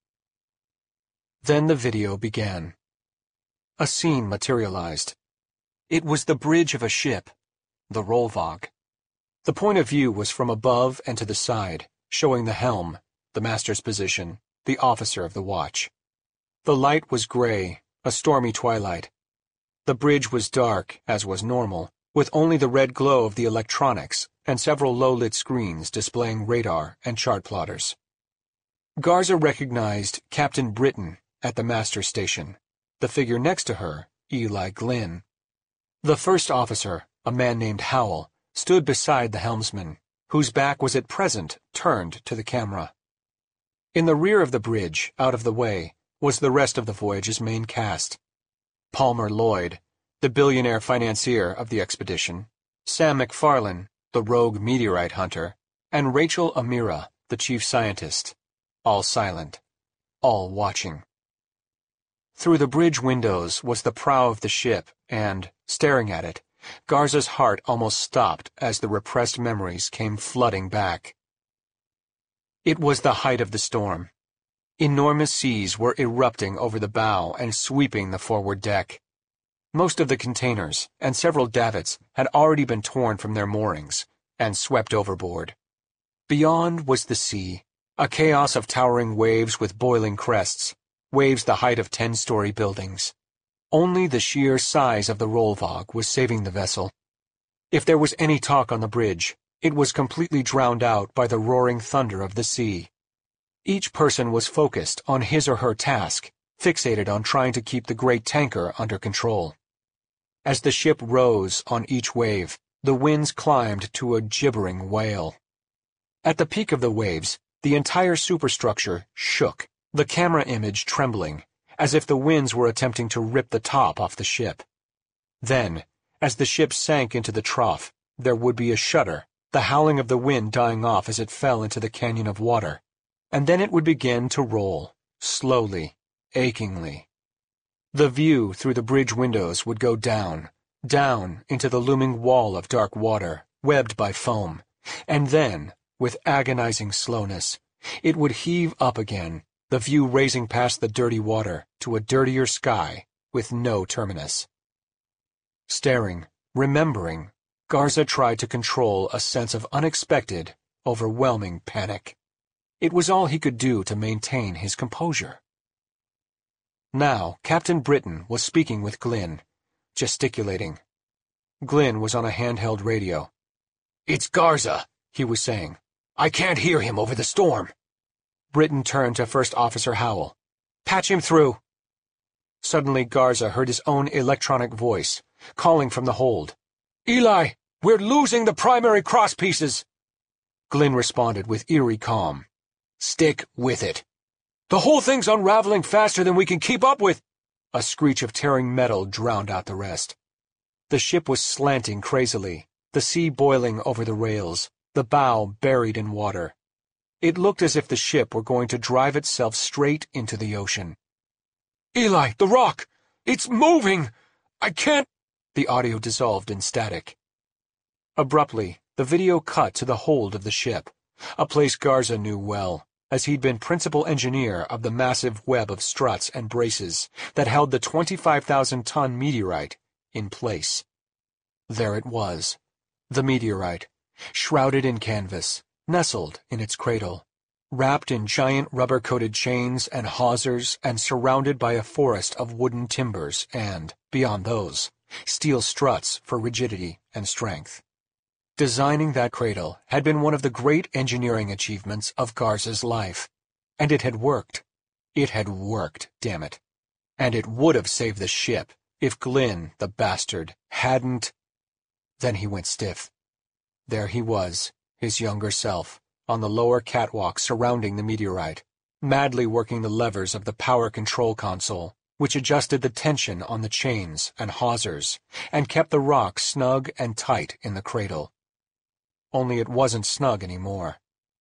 Then the video began. A scene materialized. It was the bridge of a ship, the Rollvog. The point of view was from above and to the side, showing the helm, the master's position, the officer of the watch. The light was gray, a stormy twilight. The bridge was dark, as was normal, with only the red glow of the electronics and several low-lit screens displaying radar and chart plotters. Garza recognized Captain Britton at the master station, the figure next to her, Eli Glynn. The first officer, a man named Howell, stood beside the helmsman, whose back was at present turned to the camera. In the rear of the bridge, out of the way, was the rest of the voyage's main cast. Palmer Lloyd, the billionaire financier of the expedition, Sam McFarlane, the rogue meteorite hunter, and Rachel Amira, the chief scientist, all silent, all watching. Through the bridge windows was the prow of the ship, and, staring at it, Garza's heart almost stopped as the repressed memories came flooding back. It was the height of the storm. Enormous seas were erupting over the bow and sweeping the forward deck. Most of the containers and several davits had already been torn from their moorings and swept overboard. Beyond was the sea, a chaos of towering waves with boiling crests, waves the height of ten-story buildings. Only the sheer size of the Rollvog was saving the vessel. If there was any talk on the bridge, it was completely drowned out by the roaring thunder of the sea. Each person was focused on his or her task, fixated on trying to keep the great tanker under control. As the ship rose on each wave, the winds climbed to a gibbering wail. At the peak of the waves, the entire superstructure shook, the camera image trembling, as if the winds were attempting to rip the top off the ship. Then, as the ship sank into the trough, there would be a shudder, the howling of the wind dying off as it fell into the canyon of water, and then it would begin to roll, slowly, achingly. The view through the bridge windows would go down, down into the looming wall of dark water, webbed by foam, and then, with agonizing slowness, it would heave up again, the view raising past the dirty water to a dirtier sky with no terminus. Staring, remembering, Garza tried to control a sense of unexpected, overwhelming panic. It was all he could do to maintain his composure. Now, Captain Britton was speaking with Glynn, gesticulating. Glynn was on a handheld radio. "It's Garza," he was saying. "I can't hear him over the storm." Britton turned to First Officer Howell. "Patch him through." Suddenly Garza heard his own electronic voice, calling from the hold. "Eli, we're losing the primary crosspieces." Glynn responded with eerie calm. "Stick with it." "The whole thing's unraveling faster than we can keep up with." A screech of tearing metal drowned out the rest. The ship was slanting crazily, the sea boiling over the rails, the bow buried in water. It looked as if the ship were going to drive itself straight into the ocean. "Eli, the rock! It's moving! I can't—" The audio dissolved in static. Abruptly, the video cut to the hold of the ship, a place Garza knew well, as he'd been principal engineer of the massive web of struts and braces that held the twenty-five thousand ton meteorite in place. There it was, the meteorite, shrouded in canvas, nestled in its cradle, wrapped in giant rubber-coated chains and hawsers and surrounded by a forest of wooden timbers and, beyond those, steel struts for rigidity and strength. Designing that cradle had been one of the great engineering achievements of Garza's life, and it had worked. It had worked, damn it. And it would have saved the ship if Glynn, the bastard, hadn't— Then he went stiff. There he was, his younger self, on the lower catwalk surrounding the meteorite, madly working the levers of the power control console, which adjusted the tension on the chains and hawsers, and kept the rock snug and tight in the cradle. Only it wasn't snug anymore.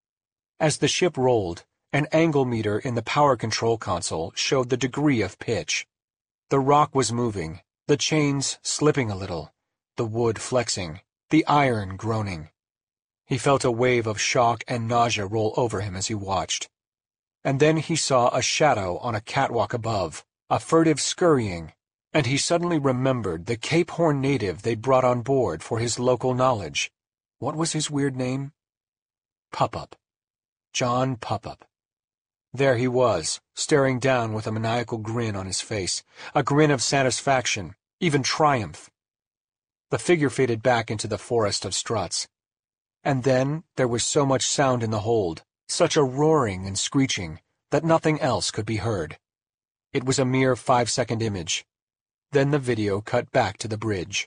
As the ship rolled, an angle meter in the power control console showed the degree of pitch. The rock was moving, the chains slipping a little, the wood flexing, the iron groaning. He felt a wave of shock and nausea roll over him as he watched. And then he saw a shadow on a catwalk above, a furtive scurrying, and he suddenly remembered the Cape Horn native they'd brought on board for his local knowledge. What was his weird name? Puppup. John Puppup. There he was, staring down with a maniacal grin on his face, a grin of satisfaction, even triumph. The figure faded back into the forest of struts. And then there was so much sound in the hold, such a roaring and screeching, that nothing else could be heard. It was a mere five-second image. Then the video cut back to the bridge.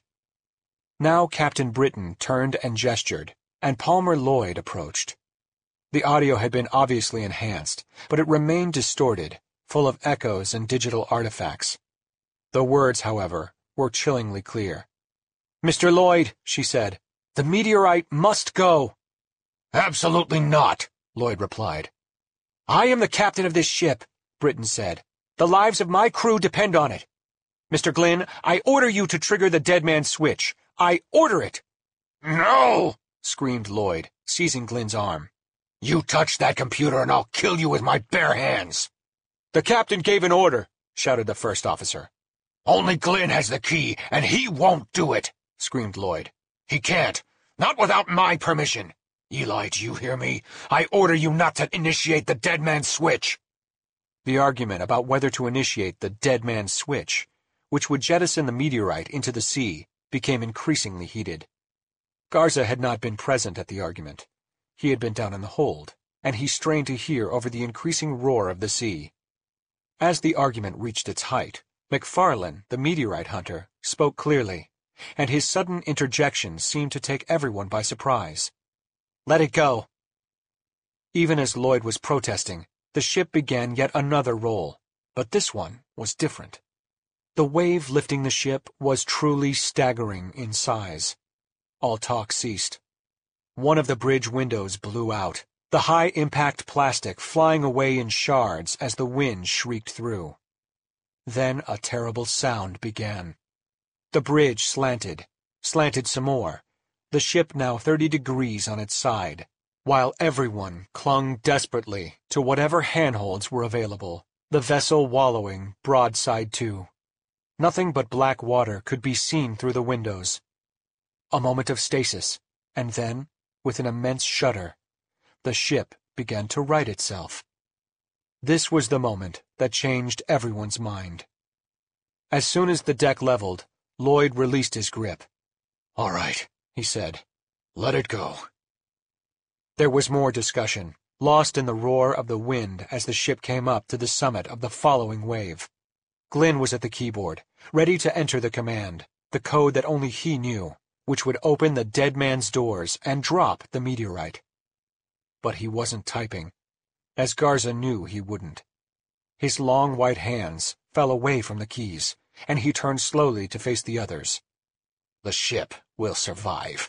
Now Captain Britton turned and gestured, and Palmer Lloyd approached. The audio had been obviously enhanced, but it remained distorted, full of echoes and digital artifacts. The words, however, were chillingly clear. "Mister Lloyd," she said, "the meteorite must go." "Absolutely not," Lloyd replied. "I am the captain of this ship," Britton said. "The lives of my crew depend on it. Mister Glynn, I order you to trigger the dead man's switch. I order it!" "No!" screamed Lloyd, seizing Glynn's arm. "You touch that computer and I'll kill you with my bare hands." "The captain gave an order," shouted the first officer. "Only Glynn has the key, and he won't do it," screamed Lloyd. "He can't. Not without my permission. Eli, do you hear me? I order you not to initiate the dead man's switch." The argument about whether to initiate the dead man's switch, which would jettison the meteorite into the sea, became increasingly heated. Garza had not been present at the argument. He had been down in the hold, and he strained to hear over the increasing roar of the sea. As the argument reached its height, McFarlane, the meteorite hunter, spoke clearly, and his sudden interjection seemed to take everyone by surprise. "Let it go." Even as Lloyd was protesting, the ship began yet another roll, but this one was different. The wave lifting the ship was truly staggering in size. All talk ceased. One of the bridge windows blew out, the high-impact plastic flying away in shards as the wind shrieked through. Then a terrible sound began. The bridge slanted, slanted some more, the ship now thirty degrees on its side, while everyone clung desperately to whatever handholds were available, the vessel wallowing broadside to. Nothing but black water could be seen through the windows. A moment of stasis, and then, with an immense shudder, the ship began to right itself. This was the moment that changed everyone's mind. As soon as the deck leveled, Lloyd released his grip. "All right," he said. "Let it go." There was more discussion, lost in the roar of the wind as the ship came up to the summit of the following wave. Glynn was at the keyboard, ready to enter the command, the code that only he knew, which would open the dead man's doors and drop the meteorite. But he wasn't typing, as Garza knew he wouldn't. His long white hands fell away from the keys, and he turned slowly to face the others. "The ship will survive."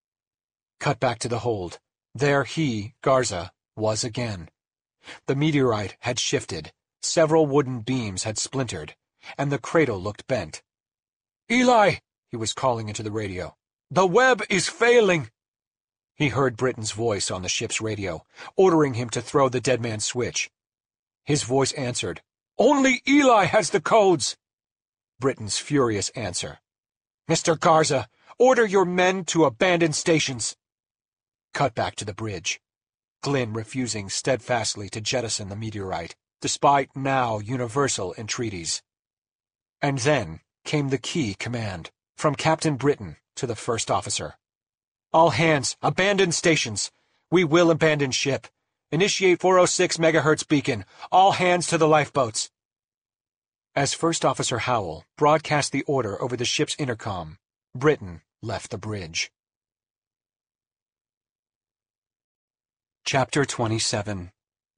Cut back to the hold. There he, Garza, was again. The meteorite had shifted, several wooden beams had splintered, and the cradle looked bent. "Eli!" he was calling into the radio. "The web is failing!" He heard Britton's voice on the ship's radio, ordering him to throw the dead man's switch. His voice answered, "Only Eli has the codes!" Britton's furious answer, "Mister Garza, order your men to abandon stations." Cut back to the bridge. Glynn refusing steadfastly to jettison the meteorite, despite now universal entreaties. And then came the key command, from Captain Britton to the first officer. "All hands, abandon stations. We will abandon ship. Initiate four oh six megahertz beacon. All hands to the lifeboats." As First Officer Howell broadcast the order over the ship's intercom, Britton left the bridge. Chapter twenty-seven.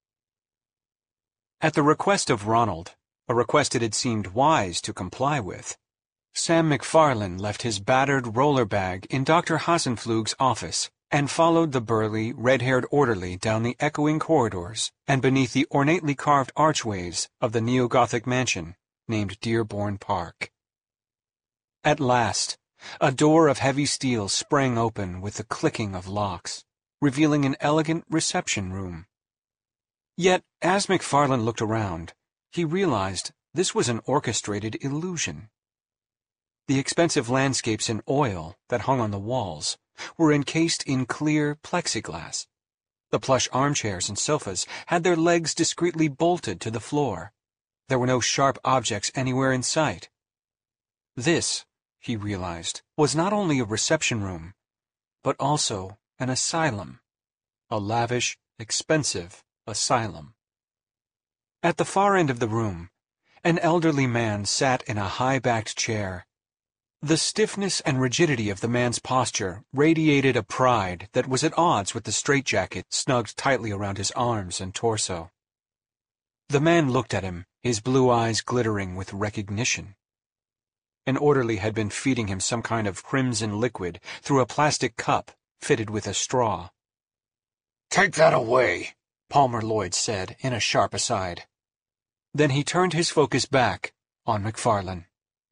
At the request of Ronald, a request it had seemed wise to comply with, Sam McFarlane left his battered roller bag in Doctor Hasenflug's office and followed the burly, red-haired orderly down the echoing corridors and beneath the ornately carved archways of the neo-Gothic mansion named Dearborn Park. At last, a door of heavy steel sprang open with the clicking of locks, revealing an elegant reception room. Yet, as McFarlane looked around, he realized this was an orchestrated illusion. The expensive landscapes in oil that hung on the walls were encased in clear plexiglass. The plush armchairs and sofas had their legs discreetly bolted to the floor. There were no sharp objects anywhere in sight. This, he realized, was not only a reception room, but also an asylum. A lavish, expensive asylum. At the far end of the room, an elderly man sat in a high-backed chair. The stiffness and rigidity of the man's posture radiated a pride that was at odds with the straitjacket snugged tightly around his arms and torso. The man looked at him, his blue eyes glittering with recognition. An orderly had been feeding him some kind of crimson liquid through a plastic cup fitted with a straw. Take that away, Palmer Lloyd said in a sharp aside. Then he turned his focus back on McFarlane.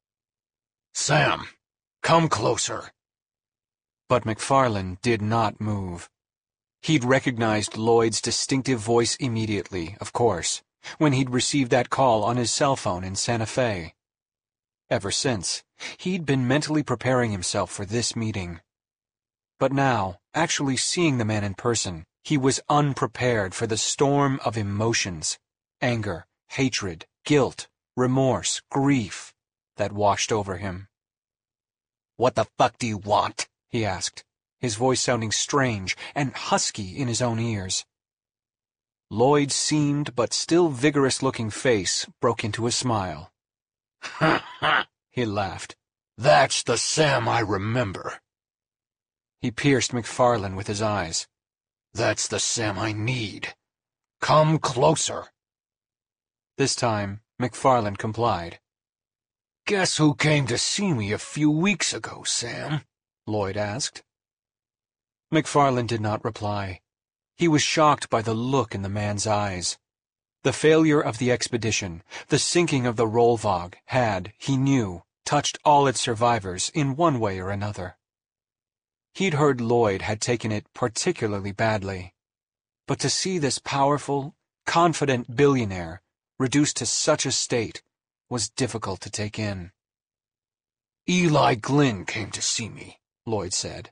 Sam, come closer. But McFarlane did not move. He'd recognized Lloyd's distinctive voice immediately, of course, when he'd received that call on his cell phone in Santa Fe. Ever since, he'd been mentally preparing himself for this meeting. But now, actually seeing the man in person, he was unprepared for the storm of emotions, anger, hatred, guilt, remorse, grief, that washed over him. "What the fuck do you want?" he asked, his voice sounding strange and husky in his own ears. Lloyd's seamed but still vigorous-looking face broke into a smile. Ha ha, he laughed. "That's the Sam I remember." He pierced McFarlane with his eyes. "That's the Sam I need. Come closer." This time, McFarlane complied. "Guess who came to see me a few weeks ago, Sam?" Lloyd asked. McFarlane did not reply. He was shocked by the look in the man's eyes. The failure of the expedition, the sinking of the Rollvag, had, he knew, touched all its survivors in one way or another. He'd heard Lloyd had taken it particularly badly. But to see this powerful, confident billionaire reduced to such a state was difficult to take in. "Eli Glynn came to see me," Lloyd said.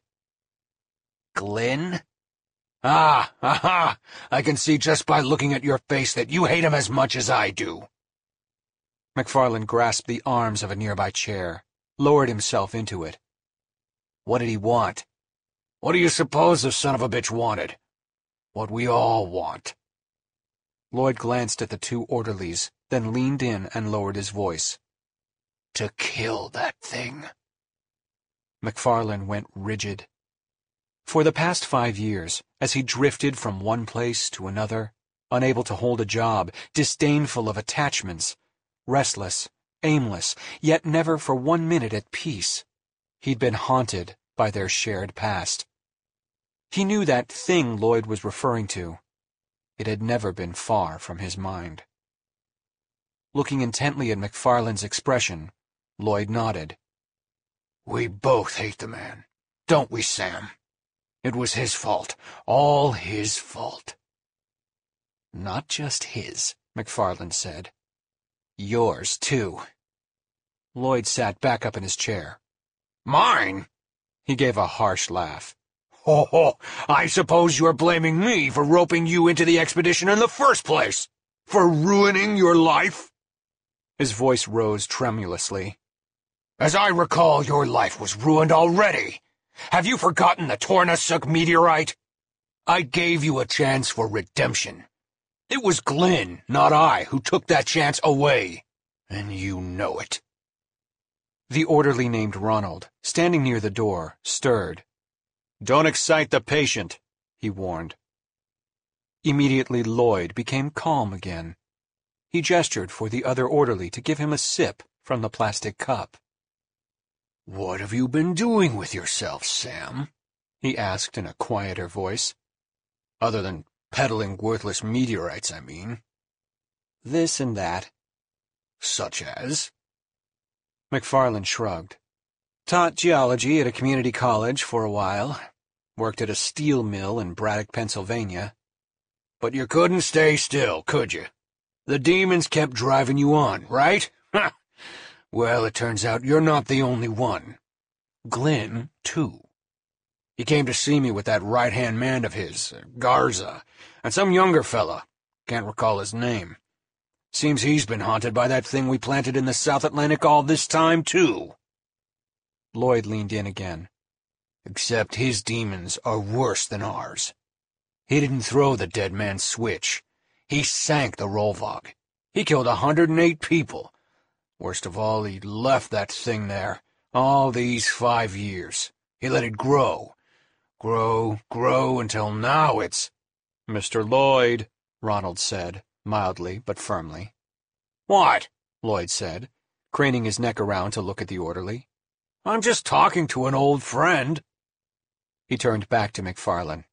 "Glynn?" Ah, aha! I can see just by looking at your face that you hate him as much as I do." McFarlane grasped the arms of a nearby chair, lowered himself into it. "What did he want?" "What do you suppose the son of a bitch wanted? What we all want." Lloyd glanced at the two orderlies, then leaned in and lowered his voice. "To kill that thing." McFarlane went rigid. For the past five years, as he drifted from one place to another, unable to hold a job, disdainful of attachments, restless, aimless, yet never for one minute at peace, he'd been haunted by their shared past. He knew that thing Lloyd was referring to. It had never been far from his mind. Looking intently at McFarlane's expression, Lloyd nodded. "We both hate the man, don't we, Sam? It was his fault, all his fault." "Not just his," McFarlane said. "Yours, too." Lloyd sat back up in his chair. "Mine?" He gave a harsh laugh. "Ho ho! I suppose you're blaming me for roping you into the expedition in the first place? For ruining your life?" His voice rose tremulously. "As I recall, your life was ruined already. Have you forgotten the Tornasuk meteorite? I gave you a chance for redemption. It was Glynn, not I, who took that chance away, and you know it." The orderly named Ronald, standing near the door, stirred. "Don't excite the patient," he warned. Immediately Lloyd became calm again. He gestured for the other orderly to give him a sip from the plastic cup. "What have you been doing with yourself, Sam?" he asked in a quieter voice. "Other than peddling worthless meteorites, I mean." "This and that." "Such as?" McFarlane shrugged. "Taught geology at a community college for a while. Worked at a steel mill in Braddock, Pennsylvania." "But you couldn't stay still, could you? The demons kept driving you on, right? Ha! Well, it turns out you're not the only one. Glynn, too. He came to see me with that right-hand man of his, Garza, and some younger fella. Can't recall his name. Seems he's been haunted by that thing we planted in the South Atlantic all this time, too." Lloyd leaned in again. "Except his demons are worse than ours. He didn't throw the dead man's switch. He sank the Rollvag. He killed a hundred and eight people. Worst of all, he left that thing there, all these five years. He let it grow, grow, grow, until now it's—" "Mister Lloyd," Ronald said, mildly but firmly. "What?" Lloyd said, craning his neck around to look at the orderly. "I'm just talking to an old friend." He turned back to McFarlane.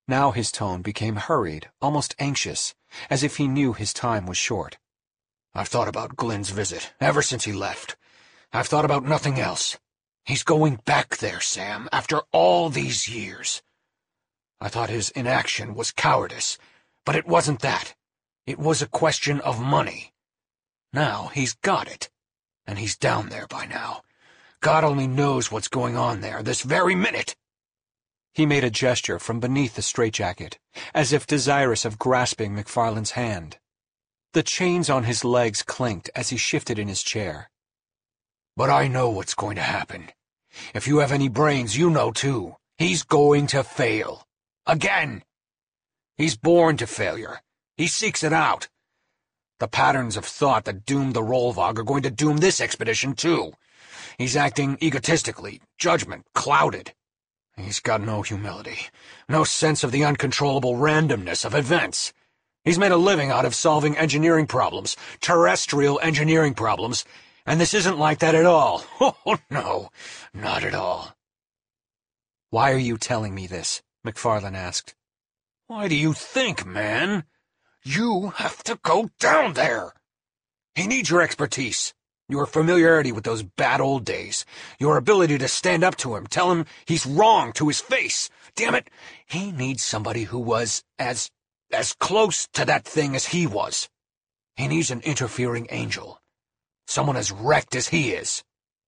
Now his tone became hurried, almost anxious, as if he knew his time was short. "I've thought about Glenn's visit, ever since he left. I've thought about nothing else. He's going back there, Sam, after all these years. I thought his inaction was cowardice, but it wasn't that. It was a question of money. Now he's got it, and he's down there by now. God only knows what's going on there this very minute." He made a gesture from beneath the straitjacket, as if desirous of grasping McFarland's hand. The chains on his legs clinked as he shifted in his chair. "But I know what's going to happen. If you have any brains, you know too. He's going to fail. Again. He's born to failure. He seeks it out. The patterns of thought that doomed the Rollvog are going to doom this expedition too. He's acting egotistically, judgment clouded. He's got no humility, no sense of the uncontrollable randomness of events. He's made a living out of solving engineering problems, terrestrial engineering problems, and this isn't like that at all. Oh, no, not at all." "Why are you telling me this?" McFarland asked. "Why do you think, man? You have to go down there. He needs your expertise, your familiarity with those bad old days, your ability to stand up to him, tell him he's wrong to his face. Damn it, he needs somebody who was as, as close to that thing as he was. He needs an interfering angel, someone as wrecked as he is."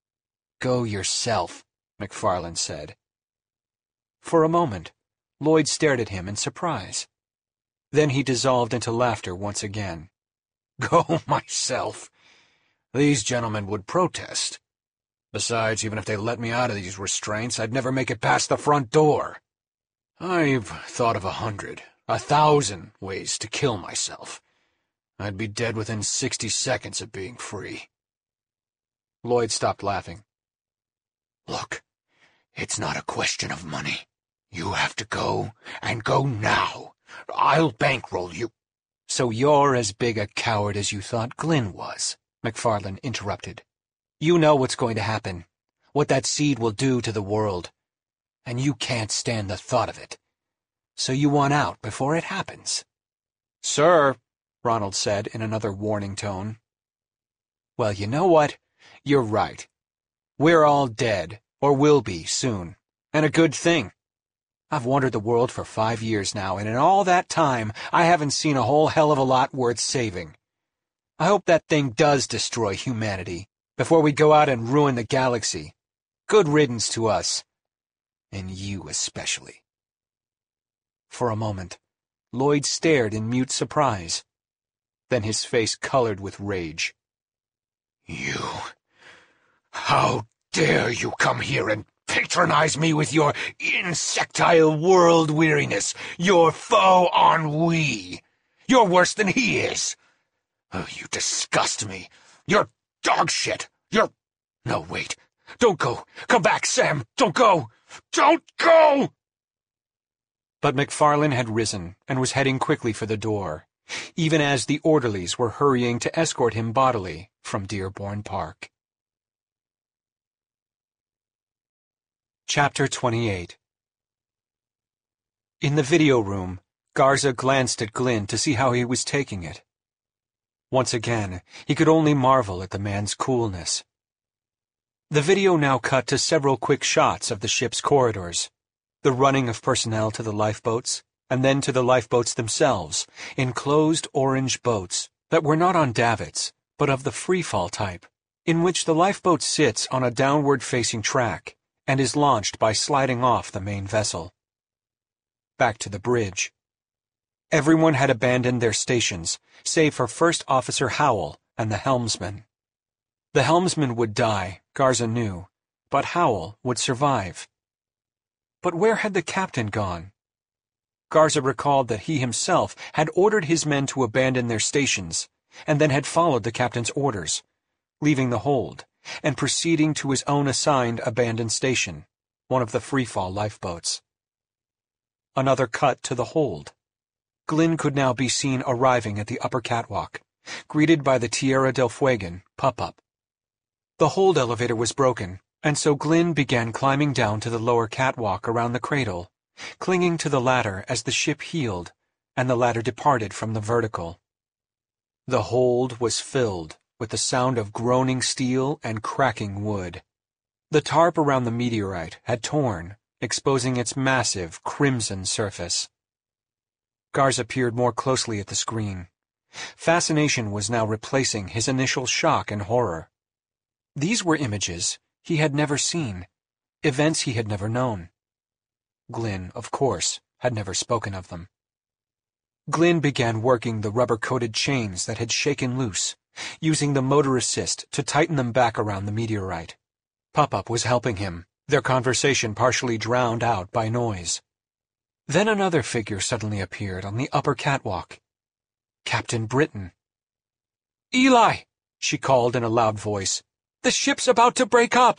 "Go yourself," McFarland said. For a moment, Lloyd stared at him in surprise. Then he dissolved into laughter once again. "Go myself? These gentlemen would protest. Besides, even if they let me out of these restraints, I'd never make it past the front door. I've thought of a hundred, a thousand ways to kill myself. I'd be dead within sixty seconds of being free." Lloyd stopped laughing. "Look, it's not a question of money. You have to go, and go now. I'll bankroll you." "So you're as big a coward as you thought Glynn was," McFarland interrupted. "You know what's going to happen, what that seed will do to the world, and you can't stand the thought of it. So you want out before it happens." "Sir," Ronald said in another warning tone. "Well, you know what? You're right. We're all dead, or will be soon, and a good thing. I've wandered the world for five years now, and in all that time I haven't seen a whole hell of a lot worth saving. I hope that thing does destroy humanity before we go out and ruin the galaxy. Good riddance to us. And you especially." For a moment, Lloyd stared in mute surprise. Then his face colored with rage. "You... How dare you come here and patronize me with your insectile world-weariness, your faux ennui? You're worse than he is. Oh, you disgust me. You're dog shit. You're... No, wait. Don't go. Come back, Sam. Don't go. Don't go!" But McFarland had risen and was heading quickly for the door, even as the orderlies were hurrying to escort him bodily from Dearborn Park. Chapter twenty-eight. In the video room, Garza glanced at Glynn to see how he was taking it. Once again, he could only marvel at the man's coolness. The video now cut to several quick shots of the ship's corridors, the running of personnel to the lifeboats, and then to the lifeboats themselves, enclosed orange boats that were not on davits, but of the freefall type, in which the lifeboat sits on a downward-facing track and is launched by sliding off the main vessel. Back to the bridge. Everyone had abandoned their stations, save for First Officer Howell and the helmsman. The helmsman would die, Garza knew, but Howell would survive. But where had the captain gone? Garza recalled that he himself had ordered his men to abandon their stations, and then had followed the captain's orders, leaving the hold, and proceeding to his own assigned abandoned station, one of the freefall lifeboats. Another cut to the hold. Glynn could now be seen arriving at the upper catwalk, greeted by the Tierra del Fuegan pup-up. The hold elevator was broken, and so Glynn began climbing down to the lower catwalk around the cradle, clinging to the ladder as the ship heeled, and the ladder departed from the vertical. The hold was filled with the sound of groaning steel and cracking wood. The tarp around the meteorite had torn, exposing its massive, crimson surface. Garza peered more closely at the screen. Fascination was now replacing his initial shock and horror. These were images he had never seen, events he had never known. Glynn, of course, had never spoken of them. Glynn began working the rubber-coated chains that had shaken loose, using the motor assist to tighten them back around the meteorite. Pup-Up was helping him, their conversation partially drowned out by noise. Then another figure suddenly appeared on the upper catwalk. Captain Britton. "Eli!" she called in a loud voice. "The ship's about to break up!"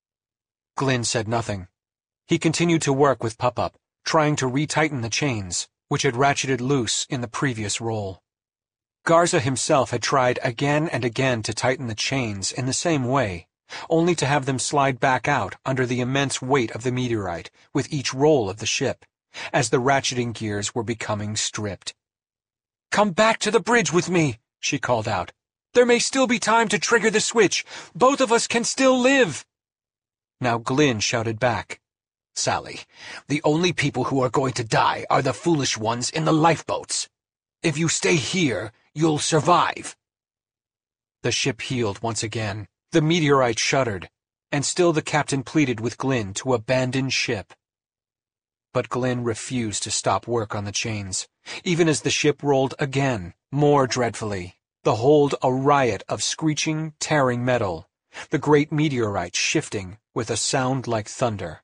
Glynn said nothing. He continued to work with Pup-Up, trying to retighten the chains, which had ratcheted loose in the previous roll. Garza himself had tried again and again to tighten the chains in the same way, only to have them slide back out under the immense weight of the meteorite with each roll of the ship, as the ratcheting gears were becoming stripped. "Come back to the bridge with me," she called out. "There may still be time to trigger the switch. Both of us can still live." Now Glynn shouted back. "Sally, the only people who are going to die are the foolish ones in the lifeboats. If you stay here, you'll survive." The ship heeled once again. The meteorite shuddered, and still the captain pleaded with Glynn to abandon ship. But Glynn refused to stop work on the chains, even as the ship rolled again, more dreadfully, the hold a riot of screeching, tearing metal, the great meteorite shifting with a sound like thunder.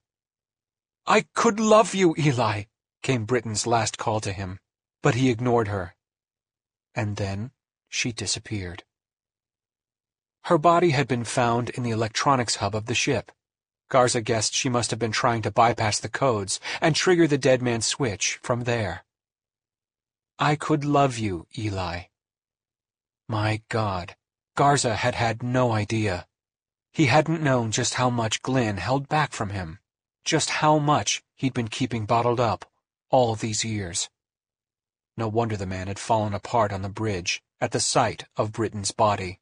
"I could love you, Eli," came Britton's last call to him, but he ignored her. And then she disappeared. Her body had been found in the electronics hub of the ship. Garza guessed she must have been trying to bypass the codes and trigger the dead man's switch from there. "I could love you, Eli." My God, Garza had had no idea. He hadn't known just how much Glynn held back from him, just how much he'd been keeping bottled up all these years. No wonder the man had fallen apart on the bridge at the sight of Britton's body.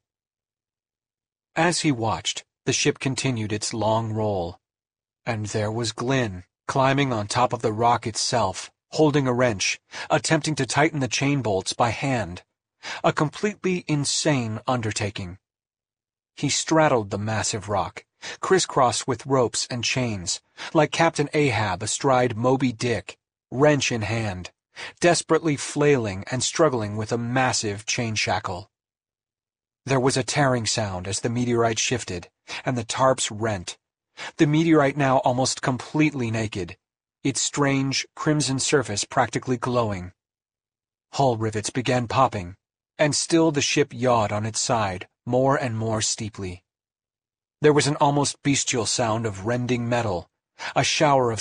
As he watched, the ship continued its long roll. And there was Glynn, climbing on top of the rock itself, holding a wrench, attempting to tighten the chain bolts by hand. A completely insane undertaking. He straddled the massive rock, crisscrossed with ropes and chains, like Captain Ahab astride Moby Dick, wrench in hand, desperately flailing and struggling with a massive chain shackle. There was a tearing sound as the meteorite shifted, and the tarps rent. The meteorite now almost completely naked, its strange, crimson surface practically glowing. Hull rivets began popping, and still the ship yawed on its side, more and more steeply. There was an almost bestial sound of rending metal, a shower of